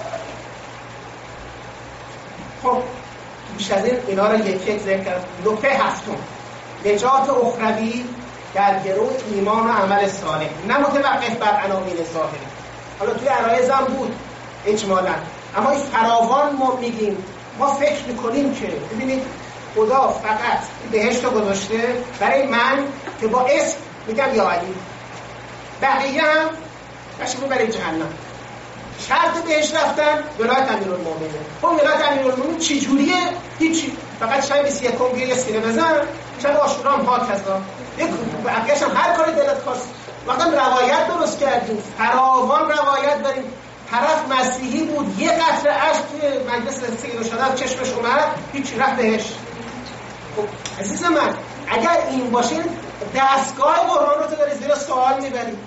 خب بیش از اینا رو یک ذکر کرد. نکته 7، نجات اخروی در گرو ایمان و عمل صالح، نه متوقف بر عناوین ظاهری. حالا توی عرایض هم بود اجمالا، اما این فراوان ما میگیم، ما فکر میکنیم که ببینید خدا فقط بهشت رو گذاشته برای من که با اسم میگم یا علی، بقیه هم بشکو برای جهنم. شرط بهشت رفتن ولایت امیرالمومنین. خب ولایت امیرالمومنین چی جوریه؟ هیچی، فقط شب 21 بیا یه سینه بزن، شب عاشورا هم ها کذا، یک بقیه‌اش هم هر کاری دلت خواست. وقتی روایت درست کردیم، فراوان روایت داریم طرف مسیحی بود، یه قطره اشک توی مجلس سیر و شهادت چشمش اومد، هیچی، رفت بهش. خب عزیز من، اگر این باشه دستگاه قرآن رو تو داری زیر سوال میبری.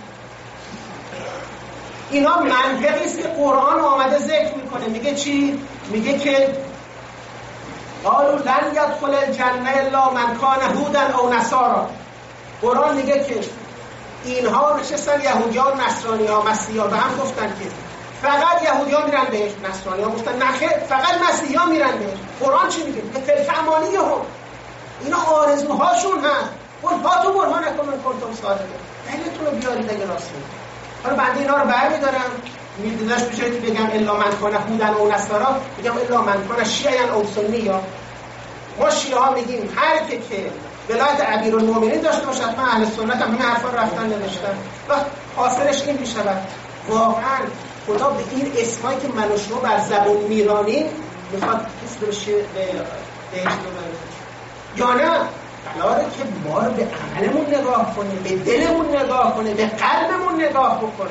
اینا منطقی است که قرآن آمده ذکر میکنه. میگه چی؟ میگه که قالوا لن يدخل الجنه الا من کان هودا او نصارا. قرآن میگه که اینها نشستن یهودیان، نصرانی‌ها، مسیحی‌ها، به هم گفتن که فقط یهودیان میرن بهش، نصرانی‌ها گفتن نه فقط مسیحی‌ها میرن بهش. قرآن چی میگه؟ میگه تلک امانیهم، اینا آرزوهاشون هست. قل هاتوا برهانکم ان کنتم صادقین. دلیلتون رو بیارید اگه راست میگید. حالا بنده اینا رو برمی‌دارم، میدونش میشه که بگم الا من کان هودن او نصارا، بگم الا من کان شیعا او سنیا. ما شیعه ها میگیم هر که ولایت امیرالمومنین داشته باشد. من اهل سنت هم همه حرفا رو رفتن نوشتن و حاصلش این میشود واقعا خدا به این اسمایی که من و شما بر زبون میرانیم میخواد کسی بشه بهش یا نه؟ قراره که ما رو به عملمون نگاه کنه، به دلمون نگاه کنه، به قلبمون نگاه بکنه.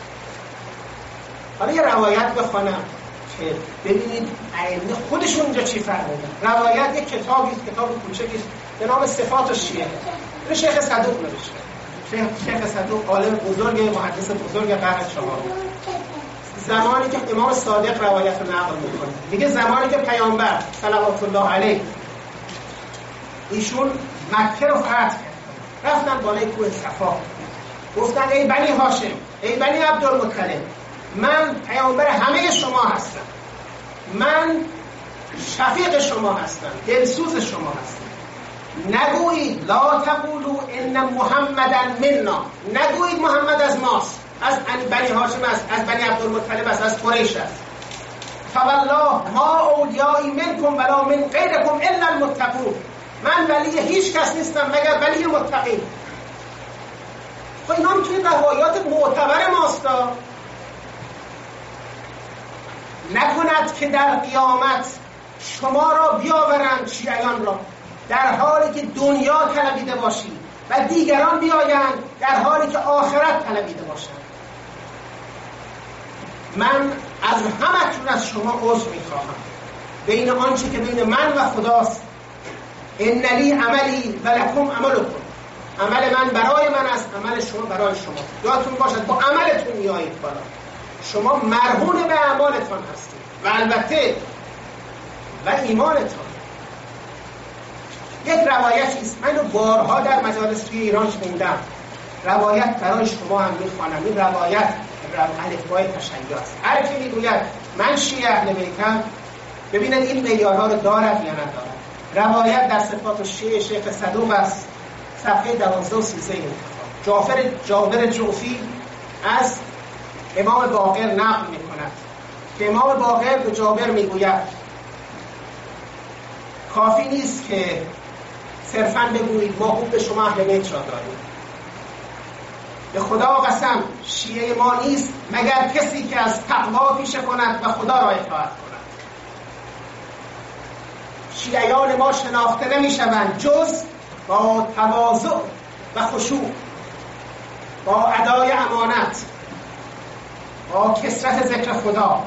حالا یه روایت بخونم که ببینید ائمه خودشون اونجا چی فرمودن. روایت یک کتابی است، کتاب کوچکی است به نام صفات الشیعه. به شیخ صدوق نوشته. شیخ صدوق عالم بزرگ، محدث بزرگ قرن چهارم. زمانی که امام صادق روایت رو نقل میکنه، میگه زمانی که پیامبر صلوات الله علیه ایشون مکه رو فتح کرد، رفتن بالای کوه صفا، گفتن ای بنی هاشم، ای بنی عبدالمطلب، من پیامبر همه شما هستم، من شفیق شما هستم، دلسوز شما هستم. نگویید لا تقولوا ان محمدا منا، نگویید محمد از ماست، از بنی هاشم است، از بنی عبدالمطلب است، از قریش است. فوالله ما اولیایی منکم ولا من غیرکم الا المتقون، من ولی هیچ کس نیستم مگر ولی متقی. خب اینا میتونید روایات معتبر ماستا. نکند که در قیامت شما را بیاورند، شیعیان را، در حالی که دنیا طلبیده باشید و دیگران بیایند در حالی که آخرت طلبیده باشند. من از همتون از شما عذر میخواهم بین آنچه که بین من و خداست. ان لی عملی و لکم عملکم، عمل من برای من است، عمل شما برای شما. یادتون باشد با عملتون میایید بالا، شما مرهون به اعمالتان هستید و البته و ایمانتان. یک روایتی است، من رو بارها در مجالس توی ایران شنیدم، روایت برای شما هم میخوانم. این روایت الفبای تشیع است. هر کی میگوید من شیعه اهل بیتم، ببینید این معیارها رو دارد یا ندارد. روایت در صفات الشیعه شیخ صدوق است، صفحه 12 و 13 جابر جوفی از امام باقر نقل میکند که امام باقر به جابر میگوید کافی نیست که صرفاً بگویید ما خوب به شما اهل بیت را داریم. به خدا قسم شیعه ما نیست مگر کسی که از تقوا پیشه کند و خدا را اطاعت کند. شیعیان ما شناخته نمیشوند جز با تواضع و خشوع، با ادای امانت، با کثرت ذکر خدا،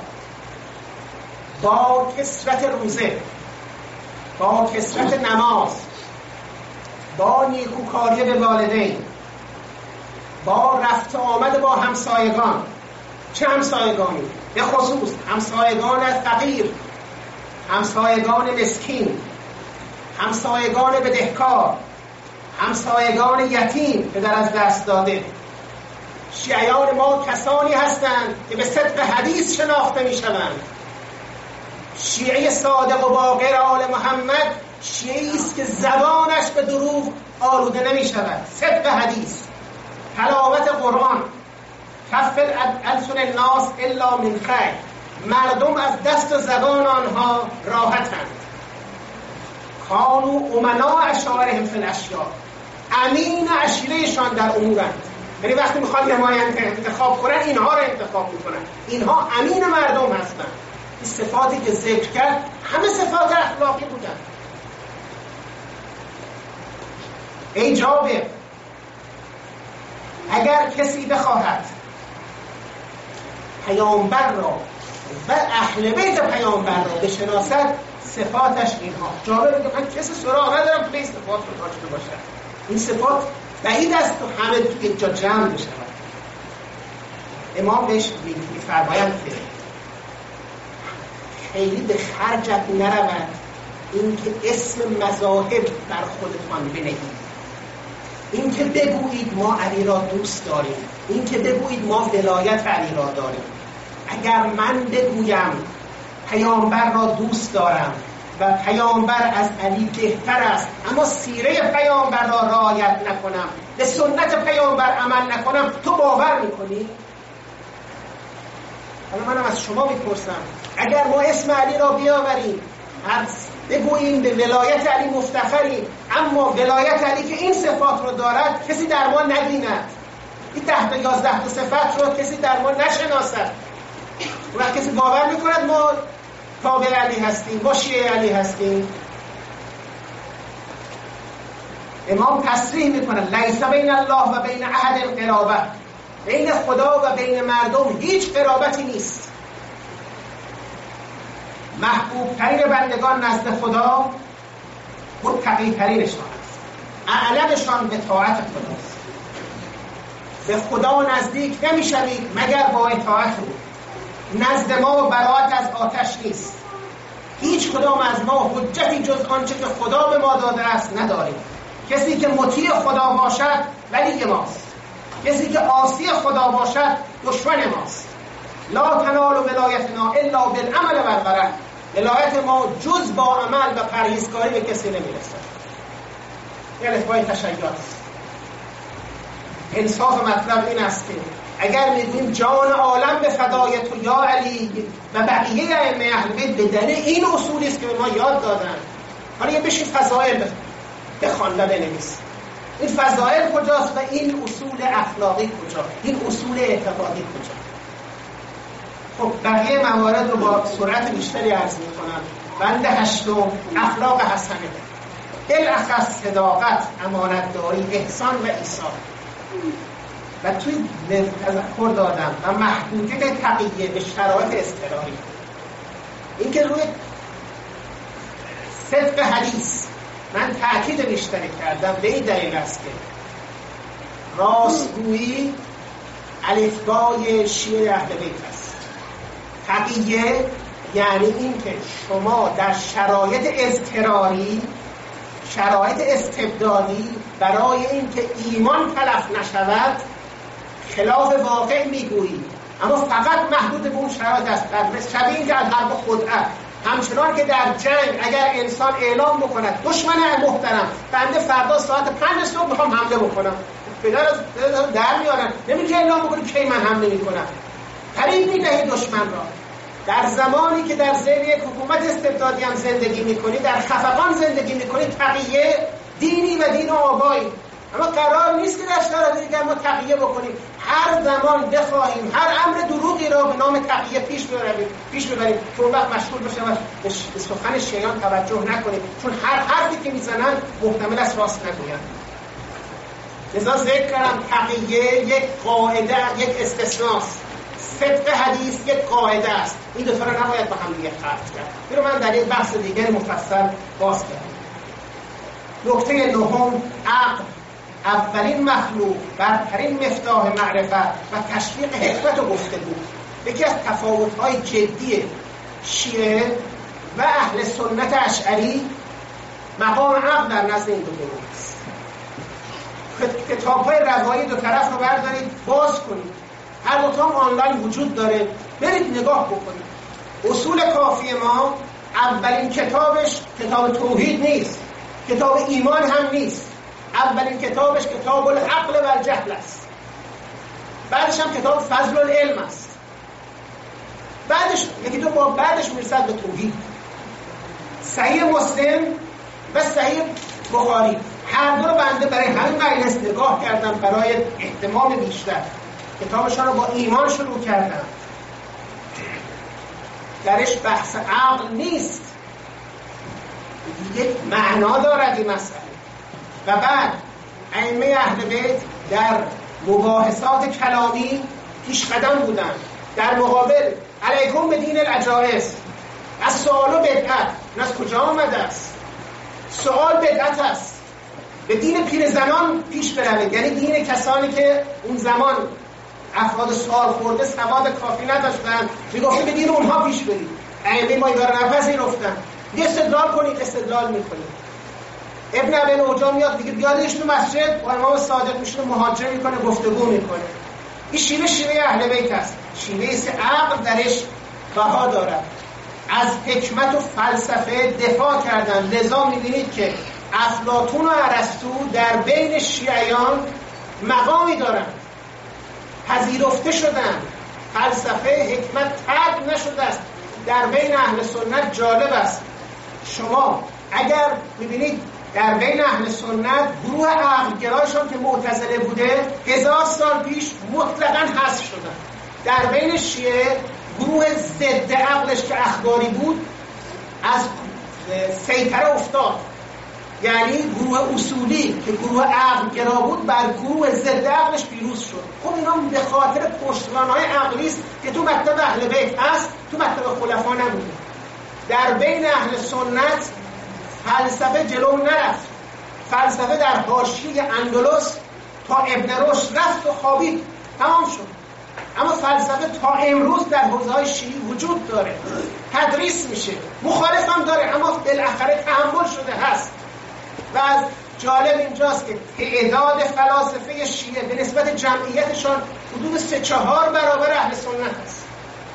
با کثرت روزه، با کثرت نماز، با نیکوکاری به والدین، با رفت آمد با همسایگان. چه همسایگانی؟ به خصوص همسایگان فقیر، همسایگان مسکین، همسایگان بدهکار، همسایگان یتیم پدر از دست داده. شیعیان ما کسانی هستند که به صدق حدیث شناخته می شوند. شیعه صادق و باقر آل محمد شیعی است که زبانش به دروغ آلوده نمی شود. صدق حدیث، تلاوت قرآن، کف السن الناس الا من خیر، مردم از دست و زبان آنها راحتند. کانوا امنا اشعارهم فی الاشیاء، امین عشیرهشان در امورند. یعنی وقتی میخواد نماینده انتخاب کنن اینها رو انتخاب میکنن، اینها امین مردم هستند. این صفاتی که ذکر کرد همه صفات اخلاقی بودن. ای جابر، اگر کسی بخواهد پیامبر را و اهل بیت پیامبر را بشناسد صفاتش اینها. جابر میگه من کسی سراغ ندارم که این صفات رو داشته باشد. این صفات بعید است تو همه یک جا جمع بشود. امام بهش میفرمایند که خیلی به خرجت نرود این که اسم مذاهب بر خودتان بنهید، این که بگویید ما علی را دوست داریم، این که بگویید ما ولایت علی را داریم. اگر من بگویم پیامبر را دوست دارم و پیامبر از علی بهتر است، اما سیره پیامبر را رعایت نکنم، به سنت پیامبر عمل نکنم، تو باور میکنی؟ حالا منم از شما میپرسم، اگر ما اسم علی را بیاوریم، بگوییم به ولایت علی مفتخریم، اما ولایت علی که این صفات رو دارد کسی در ما نبیند، این 10 تا 11 تا صفت رو کسی در ما نشناسد، و کسی باور میکند ما تابع علی هستیم، ما شیعه علی هستیم؟ امام تصریح میکنه لیس بین الله و بین احد قرابه، بین خدا و بین مردم هیچ قرابتی نیست. محبوب ترین بندگان نزد خدا متقی ترینشان است، اعلمشان به طاعت خداست. به خدا نزدیک نمیشوید مگر با اطاعت او. نزد ما براءت از آتش نیست. هیچ کدام از ما حجتی جز آنچه که خدا به ما داده است نداریم. کسی که مطیع خدا باشد ولی ماست، کسی که عاصی خدا باشد دشمن ماست. لا تنال ولایتنا الا بالعمل والورع، ولایت ما جز با عمل و پرهیزکاری به کسی نمیرسد. یعنی الفبای تشیع است. انصاف مطلب این است که اگر میگوییم جان عالم به فدای تو یا علی و بقیه ائمه اهل بیت، بدن این اصولی است که به ما یاد دادن. حالا یه بشین فضائل بخوان و بنویس. این فضائل کجاست و این اصول اخلاقی کجا؟ این اصول اعتقادی کجا؟ خب بقیه موارد رو با سرعت بیشتری عرض میکنم. بند 8 اخلاق حسنه، بالاخص صداقت، امانتداری، احسان و ایثار. و توی تذکر دادم و محدودیت تقیه به شرایط اضطراری. این که روی صدق حدیث من تأکید بیشتری کردم به این دلیل است که راستگویی الفبای شیعه اهل بیت است. تقیه یعنی این که شما در شرایط اضطراری، شرایط استبدادی، برای این که ایمان تلف نشود خلاف واقع میگویی، اما فقط محدود به اون شرایط است. شبیه این که از حرب خدعه، همچنان که در جنگ اگر انسان اعلام بکند دشمن محترم بنده فردا ساعت 5 صبح میخوام حمله بکنم، پدر از در میارن، نمیگه اعلام بکنی کی من حمله میکنم، فریب میدهی دشمن را. در زمانی که در زیر یک حکومت استبدادی هم زندگی میکنی، در خفقان زندگی میکنی، تقیه دینی و دین آبایی. اما قرار نیست که در شرایط دیگر ما تقیه بکنیم. هر زمان بخواهیم هر امر دروغی را به نام تقیه پیش ببریم که اون وقت مشغول بشیم و به سخن شیعیان توجه نکنیم، چون هر حرفی که میزنن محتمل است راست نگویند. لذا ذکر کردم تقیه یک قاعده، یک استثناست. صدق حدیث یک قاعده است. این دو تا رو نباید با هم دیگه خلط کرد. اینو من در یک بحث دیگر مفصل باز کردم. نکته 9 عقل، اولین مخلوق، برترین مفتاح معرفت و تشویق حکمت و گفتگو. یکی از تفاوت‌های جدی شیعه و اهل سنت اشعری مقام عقل در نزد این دو گروه است. کتاب‌های روایی دو طرف رو بردارید باز کنید، هر دو تا آنلاین وجود داره، برید نگاه بکنید. اصول کافی ما اولین کتابش کتاب توحید نیست، کتاب ایمان هم نیست. اولین کتابش کتاب العقل و الجهل است. بعدش هم کتاب فضل العلم است. بعدش یکی دو باب بعدش میرسد به توحید. صحیح مسلم و صحیح بخاری، هر دو رو بنده برای همین مجلس نگاه کردم برای اهتمام بیشتر. کتابشان رو با ایمان شروع کردم. درش بحث عقل نیست، یک معنا دارد این مسئله. و بعد ائمه اهل بیت در مباحثات کلامی پیش قدم بودند. در مقابل علیکم به دین العجائز، از سوال و بدعت. این از کجا آمده است؟ سوال بدعت است. به دین پیرزنان پیش بروید، یعنی دین کسانی که اون زمان افراد سوال خورده سواد کافی نداشتن، میگفته به دین اونها پیش برید. ائمه ما اینا رو نپذیرفتن. یه استدلال کنید، استدلال میکنید. ابن ابی نوجا میاد دیگه بیادش تو مسجد با امام صادق میشونه محاجره میکنه، گفتگو میکنه. این شیوه اهل بیت است. شیوه است عقل درش بها دارد. از حکمت و فلسفه دفاع کردن. لذا میبینید که افلاطون و ارسطو در بین شیعیان مقامی دارند، پذیرفته شدن. فلسفه حکمت ترک نشده است در بین اهل سنت. جالب است شما اگر میبینید در بین اهل سنت گروه عقلگرایشان که معتزله بوده 1000 سال پیش مطلقاً حذف شدن. در بین شیعه گروه ضد عقلش که اخباری بود از سیطره افتاد، یعنی گروه اصولی که گروه عقلگرا بود بر گروه ضد عقلش پیروز شد. خب اینا به خاطر پشتوانه‌های عقلی است که تو مکتب اهل بیت هست، تو مکتب خلفا نبوده. در بین اهل سنت فلسفه جلو نرفت. فلسفه در حاشیه اندلس تا ابن رشد رفت و خوابید، تمام شد. اما فلسفه تا امروز در حوزه‌های شیعی وجود داره، تدریس میشه، مخالف هم داره، اما بالاخره تحمل شده هست. و از جالب اینجاست که تعداد فلاسفه شیعه به نسبت جمعیتشان حدود 3-4 برابر اهل سنت است.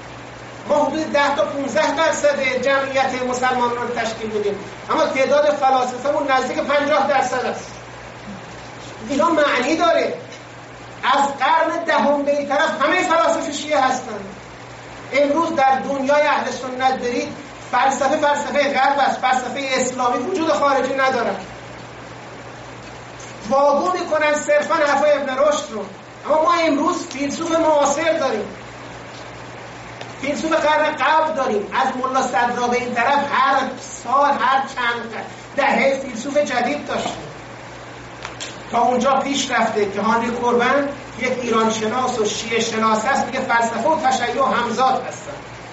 ما حدود 10 تا 15% جمعیت مسلمانان رو تشکیل بدیم، اما تعداد فلاسفه‌مون نزدیک 50% است. اینا معنی داره. از قرن دهم به این طرف همه فلاسفه شیعه هستند. امروز در دنیای اهل سنت برید، فلسفه غرب است، فلسفه اسلامی وجود خارجی نداره. واگو میکنن صرفا حرفای ابن رشد رو. اما ما امروز فیلسوف معاصر داریم، فیلسوف قرن قبل داریم. از ملا صدرا به این طرف هر سال هر چند دهه فیلسوف جدید داشتیم. تا اونجا پیش رفته که هانری کوربن یک ایران شناس و شیعه شناس هست، میگه فلسفه و تشیع همزاد هستن.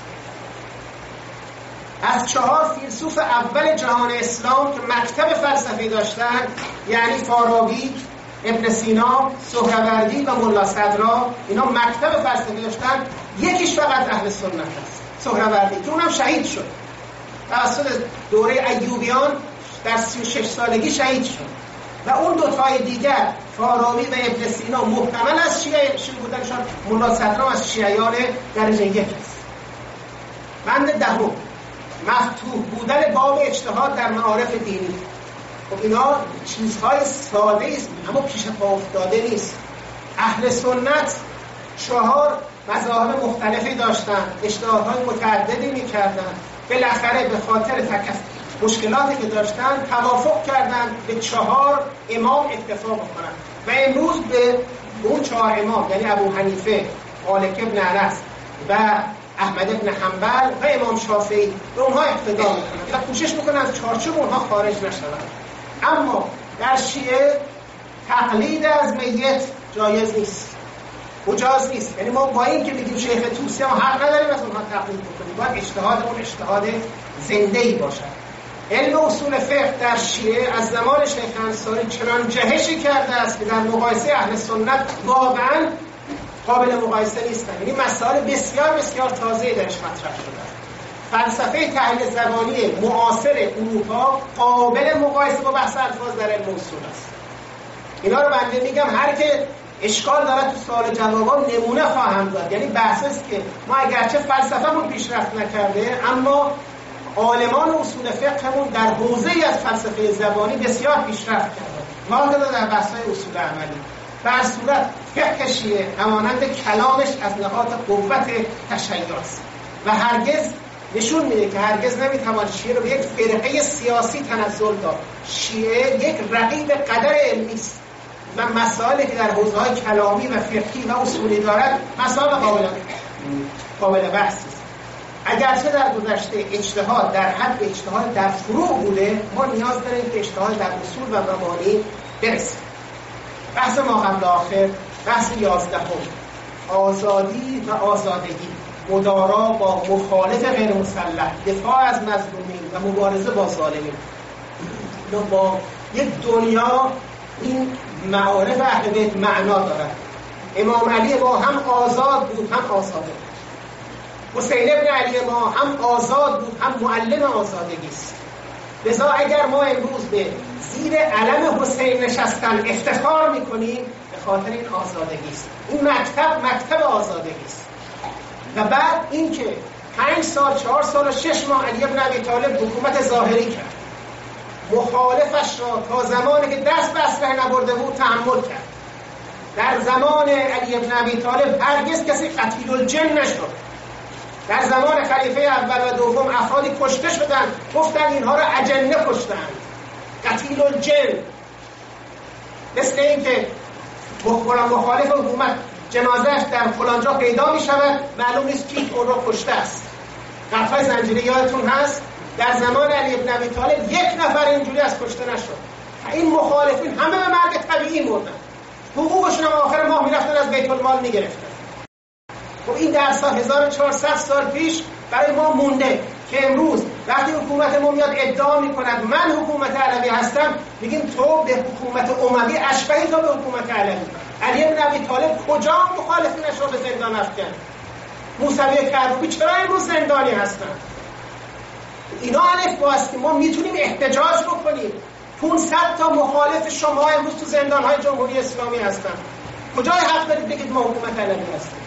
از 4 فیلسوف اول جهان اسلام که مکتب فلسفی داشتن، یعنی فارابی، ابن سینا، سهروردی و ملا صدرا، اینا مکتب فلسفی داشتن. یکیش فقط اهل سنت هست، سهروردی، که اونم شهید شد توسط دوره ایوبیان، در 36 سالگی شهید شد. و اون دوتای دیگر فارابی و ابن سینا محتمل از شیعه بودنشان، ملا صدرا از شیعیان درجه 1 است. بند دهم، مفتوح بودن باب اجتهاد در معارف دینی. خب اینا چیزهای ساده است اما پیش پا افتاده نیست. اهل سنت 4 مذاهب مختلفی داشتن، اجتهادهای متعددی میکردن. بالاخره به خاطر مشکلاتی که داشتن توافق کردن به 4 امام اکتفا بکنن و امروز به اون 4 امام، یعنی ابو حنیفه، مالک ابن انس و احمد ابن حنبل و امام شافعی، به اونها اقتدا میکنن و کوشش میکنن از چارچوب اونها خارج نشوند. اما در شیعه تقلید از میت جایز نیست، مجاز نیست. یعنی ما با این که میگیم شیخ طوسی ما حق نداریم از اونها تقلید بکنیم، باید اجتهاد اون اجتهاد زنده‌ای باشد. علم اصول فقه در شیعه از زمان شیخ انصاری چنان جهشی کرده است که در مقایسه اهل سنت واقعا قابل مقایسه نیستن. یعنی مسائل بسیار بسیار تازه‌ای درش مطرح شده است. فلسفه تحلیل زبانی معاصر اروپا قابل مقایسه با بحث الفاظ در علم اصول است. اینا رو بنده میگم، هر که اشکال داره تو سوال جوابا نمونه خواهم داد. یعنی بحث است که ما اگرچه فلسفه‌مون پیشرفت نکرده، اما عالمان اصول فقهمون در حوزه‌ای از فلسفه زبانی بسیار پیشرفت کردند، واقعا در بحث‌های اصول عملی. در صورت فقه شیعه همانند کلامش از نقاط قوت تشیع است و هرگز نشون میده که هرگز نمیتوان شیعه رو به یک فرقه سیاسی تنزل داد. شیعه یک رقیب قدر علمی است و مسائلی که در حوزه‌های کلامی و فقهی و اصولی دارد مسائل قابل بحث است. اگرچه در گذشته اجتهاد در حد اجتهاد در فروع بوده، ما نیاز داریم که اجتهاد در اصول و مبانی برسیم. بحث ما قبل آخر، بحث 11، آزادی و آزادگی. مدارا با مخالف غیر مسلح، دفاع از مظلومین و مبارزه با ظالمین. با یک دنیا این معارف اهل بیت معنا دارد. امام علی ما هم آزاد بود هم آزاده. حسین ابن علی ما هم آزاد بود هم معلم آزادگی است. لذا اگر ما امروز به زیر علم حسین نشستن افتخار میکنیم به خاطر این آزادگی است. این مکتب آزادگی است. و بعد اینکه 5 سال 4 سال و 6 ماه علی ابن ابی طالب حکومت ظاهری کرد، مخالفش را تا زمانی که دست به اسلحه نبرده بود تحمل کرد. در زمان علی ابن ابی طالب هرگز کسی قتیل الجن نشد. در زمان خلیفه اول و دوم افرادی کشته شدند، گفتن اینها را اجنه کشتند، قتیل الجن. مثل این که مخالف حکومت جنازهش در فلانجا پیدا می شود، معلوم نیست کی اون را کشته است. قتل‌های زنجیره یادتون هست؟ در زمان علی ابن ابی طالب 1 نفر اینجوری از کشته نشد. این مخالفین همه به مرگ طبیعی مردن، حقوقشون هم آخر ماه میرفتن از بیت المال میگرفتن. خب این در سال 1400 سال پیش برای ما مونده که امروز وقتی حکومت ما میاد ادعا میکند من حکومت علوی هستم، میگیم تو به حکومت اموی اشبهی تا به حکومت علوی. علی ابن ابی طالب کجا مخالفینش رو به زندان افکند؟ موسوی کروبی چرا امروز زندانی هستن؟ اینا الفبا است که ما میتونیم احتجاج بکنیم. 500 تا مخالف شما امروز تو زندان‌های جمهوری اسلامی هستن. کجای حق دارید بگید ما حکومت علوی هستیم؟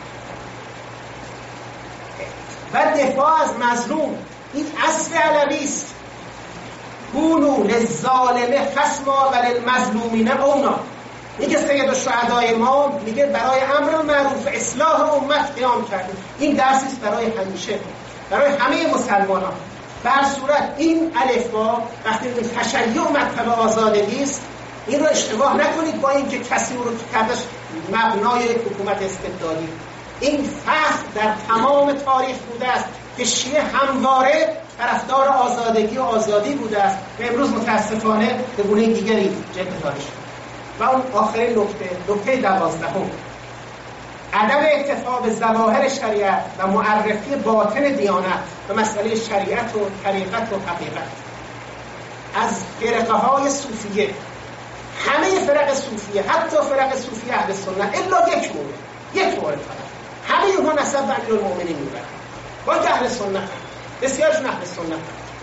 و دفاع از مظلوم این اصل علوی است. کونوا للظالم خصما و للمظلومین اونا. میگه سید الشهدای ما میگه برای امر معروف اصلاح امت قیام کردیم. این درسی است برای همیشه، برای همه مسلمانان. به هر صورت این الفبا وقتی تشیع مکتب آزادگی است، این رو اشتباه نکنید با اینکه کسی رو کردش مبنای حکومت استبدادی. این فخر در تمام تاریخ بوده است که شیعه همواره طرفدار آزادگی و آزادی بوده است و امروز متاسفانه به گونه دیگری جلوه داده شده. و اون آخرین نکته 12 عدم اکتفا به ظواهر شریعت و معرفی باطن دیانت و مسئله شریعت و طریقت و حقیقت. از فرقه های صوفیه، همه فرق صوفیه، حتی فرق صوفیه اهل سنت الا یک مورد فقط، همه اونها نسب به امیرالمؤمنین میبرن. با که اهل سنت، بسیارشون اهل سنت.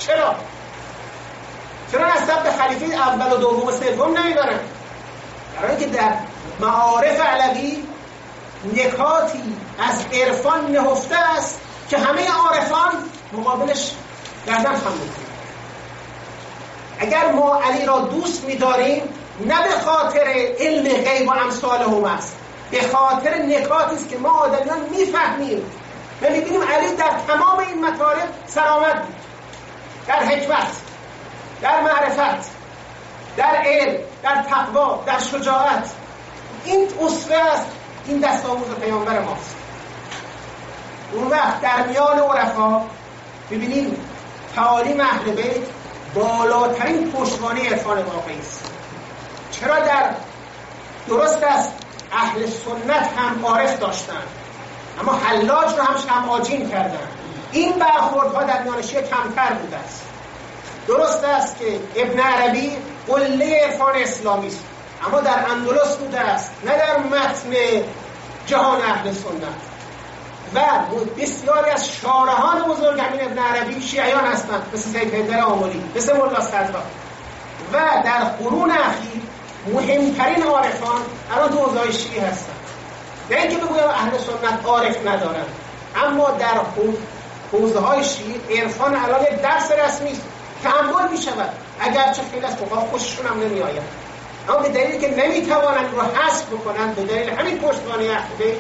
چرا نسب به خلیفه اول و دوم و سوم نمیبرن؟ برای اینکه در معارف علوی نکاتی از عرفان نهفته است که همه عارفان مقابلش گردن خم می‌کنند. اگر ما علی را دوست می‌داریم نه به خاطر علم غیب و امثالهم است، به خاطر نکاتی است که ما آدمیان می‌فهمیم و می‌بینیم علی در تمام این مطالب سرآمد بود، در حکمت، در معرفت، در علم، در تقوا، در شجاعت. این اسوه است، این دستاورد پیامبر ماست. اون وقت در میان عرفا ببینیم تعالیم اهل بیت بالاترین پشتوانه عرفان واقعی است. چرا درست است اهل سنت هم عارف داشتن اما حلاج رو هم شمعاجین کردن. این برخوردها در میان شیعه کمتر بوده است. درست است که ابن عربی قله عرفان اسلامی است اما در اندلس بوده است، نه در متن جهان اهل سنت. و بسیاری از شارحان بزرگ همین ابن عربی شیعیان هستند، مثل سید حیدر آملی، مثل ملا صدرا. و در قرون اخیر مهمترین عارفان الان تو حوزه شیعی هستند. نه اینکه بگویم اهل سنت عارف ندارند، اما در حوزه های شیعی عرفان الان یک درس رسمی است، تأمل می شود، اگرچه خیلی از فقها خوششون هم نمی آید، اما به دلیلی که نمی توانند رو حذف بکنند، به دلیل همین پشتوانه اهل بیت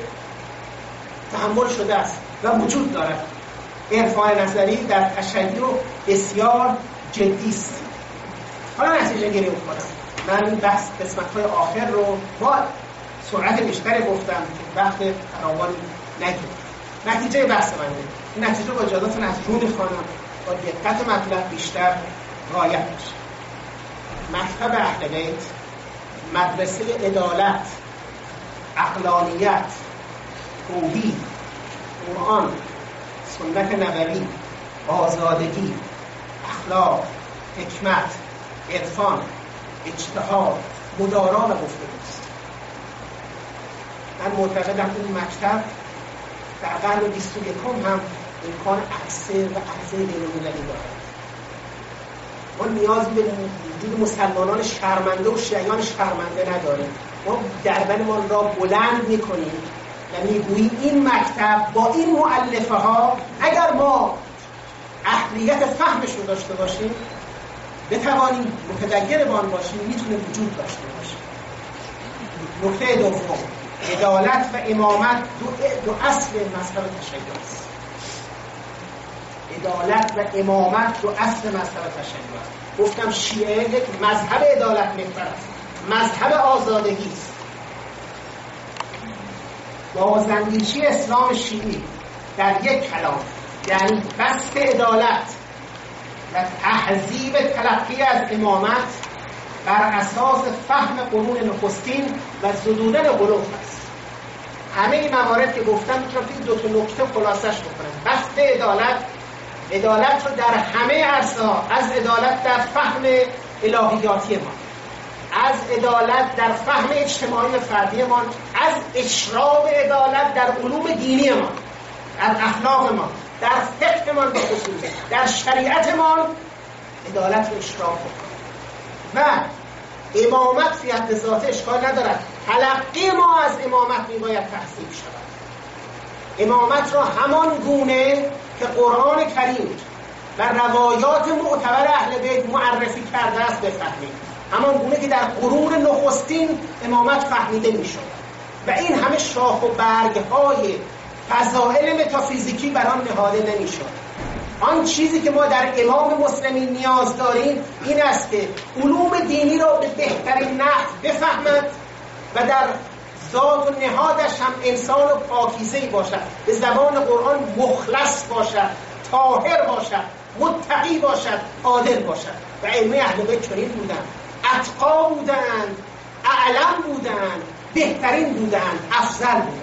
تحمل شده است و وجود دارد. عرفان نظری در تشیع بسیار جدی است. حالا نتیجه گیری می‌کنم. من بحث قسمت‌های آخر رو با سرعت بیشتری گفتم که وقت فراوانی نگیرم. نتیجه بحث من این نتیجه با اجازهتون از جون خانم با دقت مطلب بیشتر رعایت بشه. مکتب اهل بیت مدرسه عدالت، عقلانیت، توحید، قرآن سنت نبوی، آزادگی، اخلاق، حکمت، عرفان، اجتهاد، مدارا و گفتگوست. من معتقدم این مکتب در قرن 21 هم امکان عرصه و عرضه بین‌المللی دارد. ما نیازی به وجود مسلمانان شرمنده و شیعیان شرمنده نداریم. ما گردنمان را بلند می‌کنیم و می‌گوییم این مکتب با این مؤلفه ها اگر ما اهلیت فهمش رو داشته باشیم، بتوانیم متدین بان باشیم، میتونه وجود داشته باشه. نکته دوم، عدالت و امامت دو اصل مذهب تشیع است. عدالت و امامت دو اصل مذهب تشیع است. گفتم شیعه یک مذهب عدالت محور است، مذهب آزادگی است. بازاندیشی اسلام شیعی در یک کلام یعنی بسط عدالت و تهذیب تلقی از امامت بر اساس فهم قرون نخستین و زدودن غلو است. همه این موارد که گفتم میتونم این دو تا نکته خلاصش بکنم. بسط عدالت رو در همه عرصه‌ها، از عدالت در فهم الهیاتی ما، از عدالت در فهم اجتماعی و فردی ما، از اشراق عدالت در علوم دینی ما، در اخلاق ما، در فقه ما به خصوص، در شریعت ما عدالت رو اشراق بکنیم. و امامت فی حد ذاته اشکال ندارد، تلقی ما از امامت میباید تحصیل شود. امامت را همان گونه که قرآن کریم و روایات معتبر اهل بیت معرفی کرده است بفهمید، همان گونه که در قرون نخستین امامت فهمیده میشد و این همه شاخ و برگ‌های فضائل متافیزیکی بر آن نهاده نمیشد. آن چیزی که ما در امام مسلمین نیاز داریم این است که علوم دینی را به بهترین نحو بفهمد و در ذات و نهادش هم انسان و پاکیزه‌ای باشد، به زبان قرآن مخلص باشد، طاهر باشد، متقی باشد، عادل باشد. و ائمه اهل بیت چنین بودند، اتقا بودند، اعلم بودند، بهترین بودند، افضل بودند.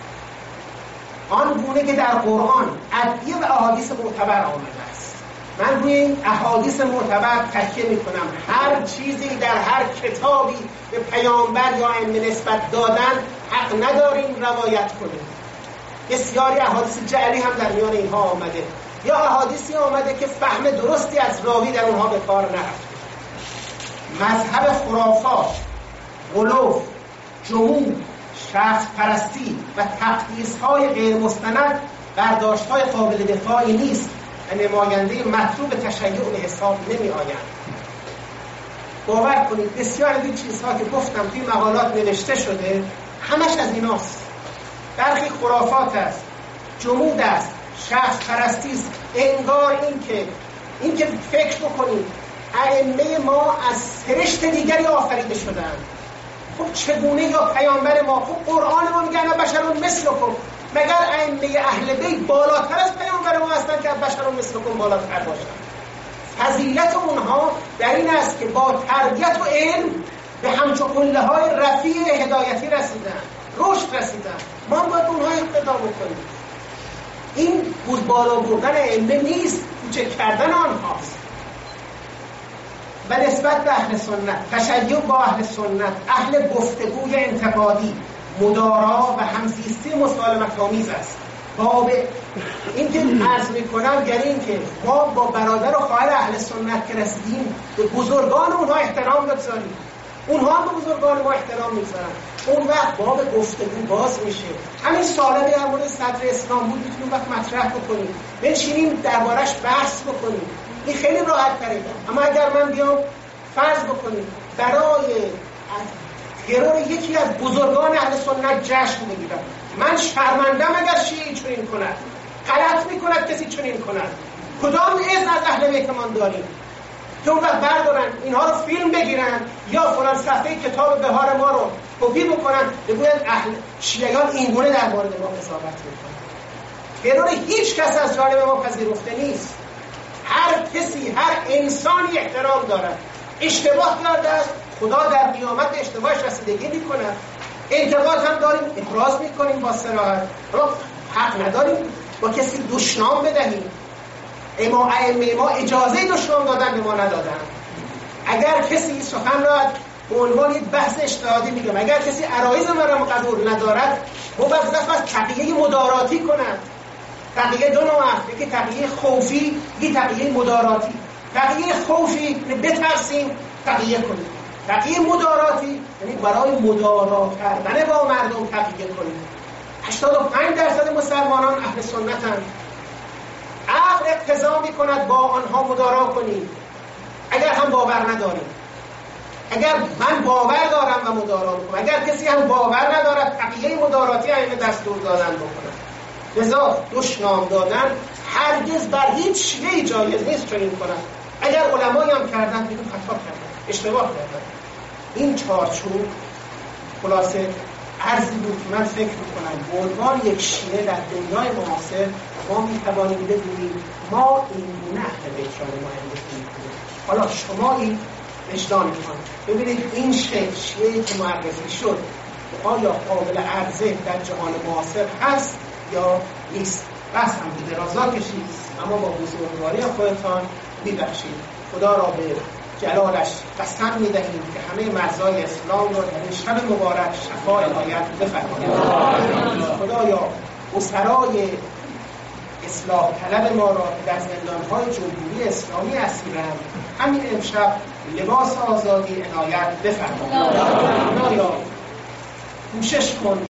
آن گونه که در قرآن ادعیه و احادیث معتبر آمده است. من روی این احادیث معتبر تکیه میکنم. هر چیزی در هر کتابی به پیامبر یا ائمه نسبت دادن حق نداریم روایت کنیم. بسیاری احادیث جعلی هم در میان اینها آمده، یا احادیثی آمده که فهم درستی از راوی در اونها به کار نرفته. مذهب خرافات، غلو، جمود، شخص پرستی و تقدیس‌های غیر مستند برداشت‌های قابل دفاعی نیست و نماینده مطلوب تشیع به حساب نمی‌آیند. باور کنید بسیار از این چیزها که گفتم توی مقالات نوشته شده همش از ایناست. برخی خرافات است، جمود است، شخص پرستی است. انگار این که فکر بکنید ائمه ما از سرشت دیگری آفریده شدند. خب چگونه؟ یا پیامبر ما، خب قرآن ما میگن بشرون مثلکم، مگر ائمه اهل بیت بالاتر از پیامبر ما هستن که بشرون مثلکم بالاتر باشن؟ فضیلت اونها در این است که با تربیت و علم به همچو قله‌های رفیع هدایتی رسیدن، رشد رسیدن. ما هم باید اونها اقتدا بکنیم. این بالا بردن ائمه نیست، کوچک کردن آنهاست. و نسبت به اهل سنت، تشیع با اهل سنت، اهل گفتگوی انتقادی، مدارا و همزیستی مسالمت‌آمیز است. باب این که عرض میکنم یعنی این که ما با برادر و خواهر اهل سنت که رسیدیم به بزرگان اونها احترام بگذاریم، اونها هم به بزرگان ما احترام میذارن. اون وقت باب گفتگو باز میشه. همین سوال در مورد صدر اسلام بود، میتونیم وقت مطرح بکنیم، بنشینیم دربارش بحث بکنیم. این خیلی راحت تره. اما اگر من بیام فرض بکنیم برای ترور یکی از بزرگان اهل سنت جشن بگیرم، من شرمندم اگر شیعی چنین کند، غلط میکند کسی چنین کند. کدام اذن از اهل بیتمان داریم که اون وقت بردارن اینها رو فیلم بگیرن یا فلان صفحه کتاب بهار ما رو کپی بکنن بگوید اهل شیعیان اینگونه در مورد ما قضاوت میکنن؟ ترور هیچ کس از جانب ما پذیرفته نیست. هر کسی، هر انسانی احترام دارد. اشتباه کرده است، خدا در قیامت اشتباهش رسیدگی میکنه. انتقاد هم داریم، ابراز میکنیم با صراحت. حق نداریم با کسی دشنام بدهیم. ائمه ما اجازه دشنام دادن به ما ندادن. اگر کسی سخن را به عنوان یک بحث اجتهادی میگم، اگر کسی عرایض مرا قبول ندارد موظف است تقیه مداراتی کند. تقیه دو نوع است، یکی تقیه خوفی، یکی تقیه مداراتی. تقیه خوفی بترسیم تقیه کنیم، تقیه مداراتی یعنی برای مدارا کردن با مردم تقیه کنیم. 85% مسلمانان اهل سنتند. عقل اقتضا می‌کند با آنها مدارا کنیم اگر هم باور نداریم. اگر من باور دارم و مدارا میکنم، اگر کسی هم باور ندارد تقیه مداراتی ائمه دستور دادن بکنن. لذا دشنام دادن هرگز بر هیچ شیعه‌ای جایز نیست چنین کنن. اگر علمایی هم کردن بگیم خطا کردن، اشتباه کردن. این چارچوب خلاصه عرضی بود که من فکر میکنم به عنوان یک شیعه در دنیای معاصر ما میتوانیم بدونیم ما این گونه اهل بیت را نمایندگی میکنیم. حالا شما این وجدانتان ببینید این شیعه‌ای که معرفی شد آیا قابل عرضه در جهان معاصر هست یا نیست؟ بس هم به درازا کشید اما با بزرگواری خودتان میبخشید. خدا را به جلالش قسم میدهیم که همه مرزهای اسلام را در این شب مبارک شفا عنایت بفرماید. خدایا اسرای اصلاح طلب ما را که در زندانهای جمهوری اسلامی اسیرند همین امشب لباس آزادی عنایت بفرماید. خدایا کوشش کن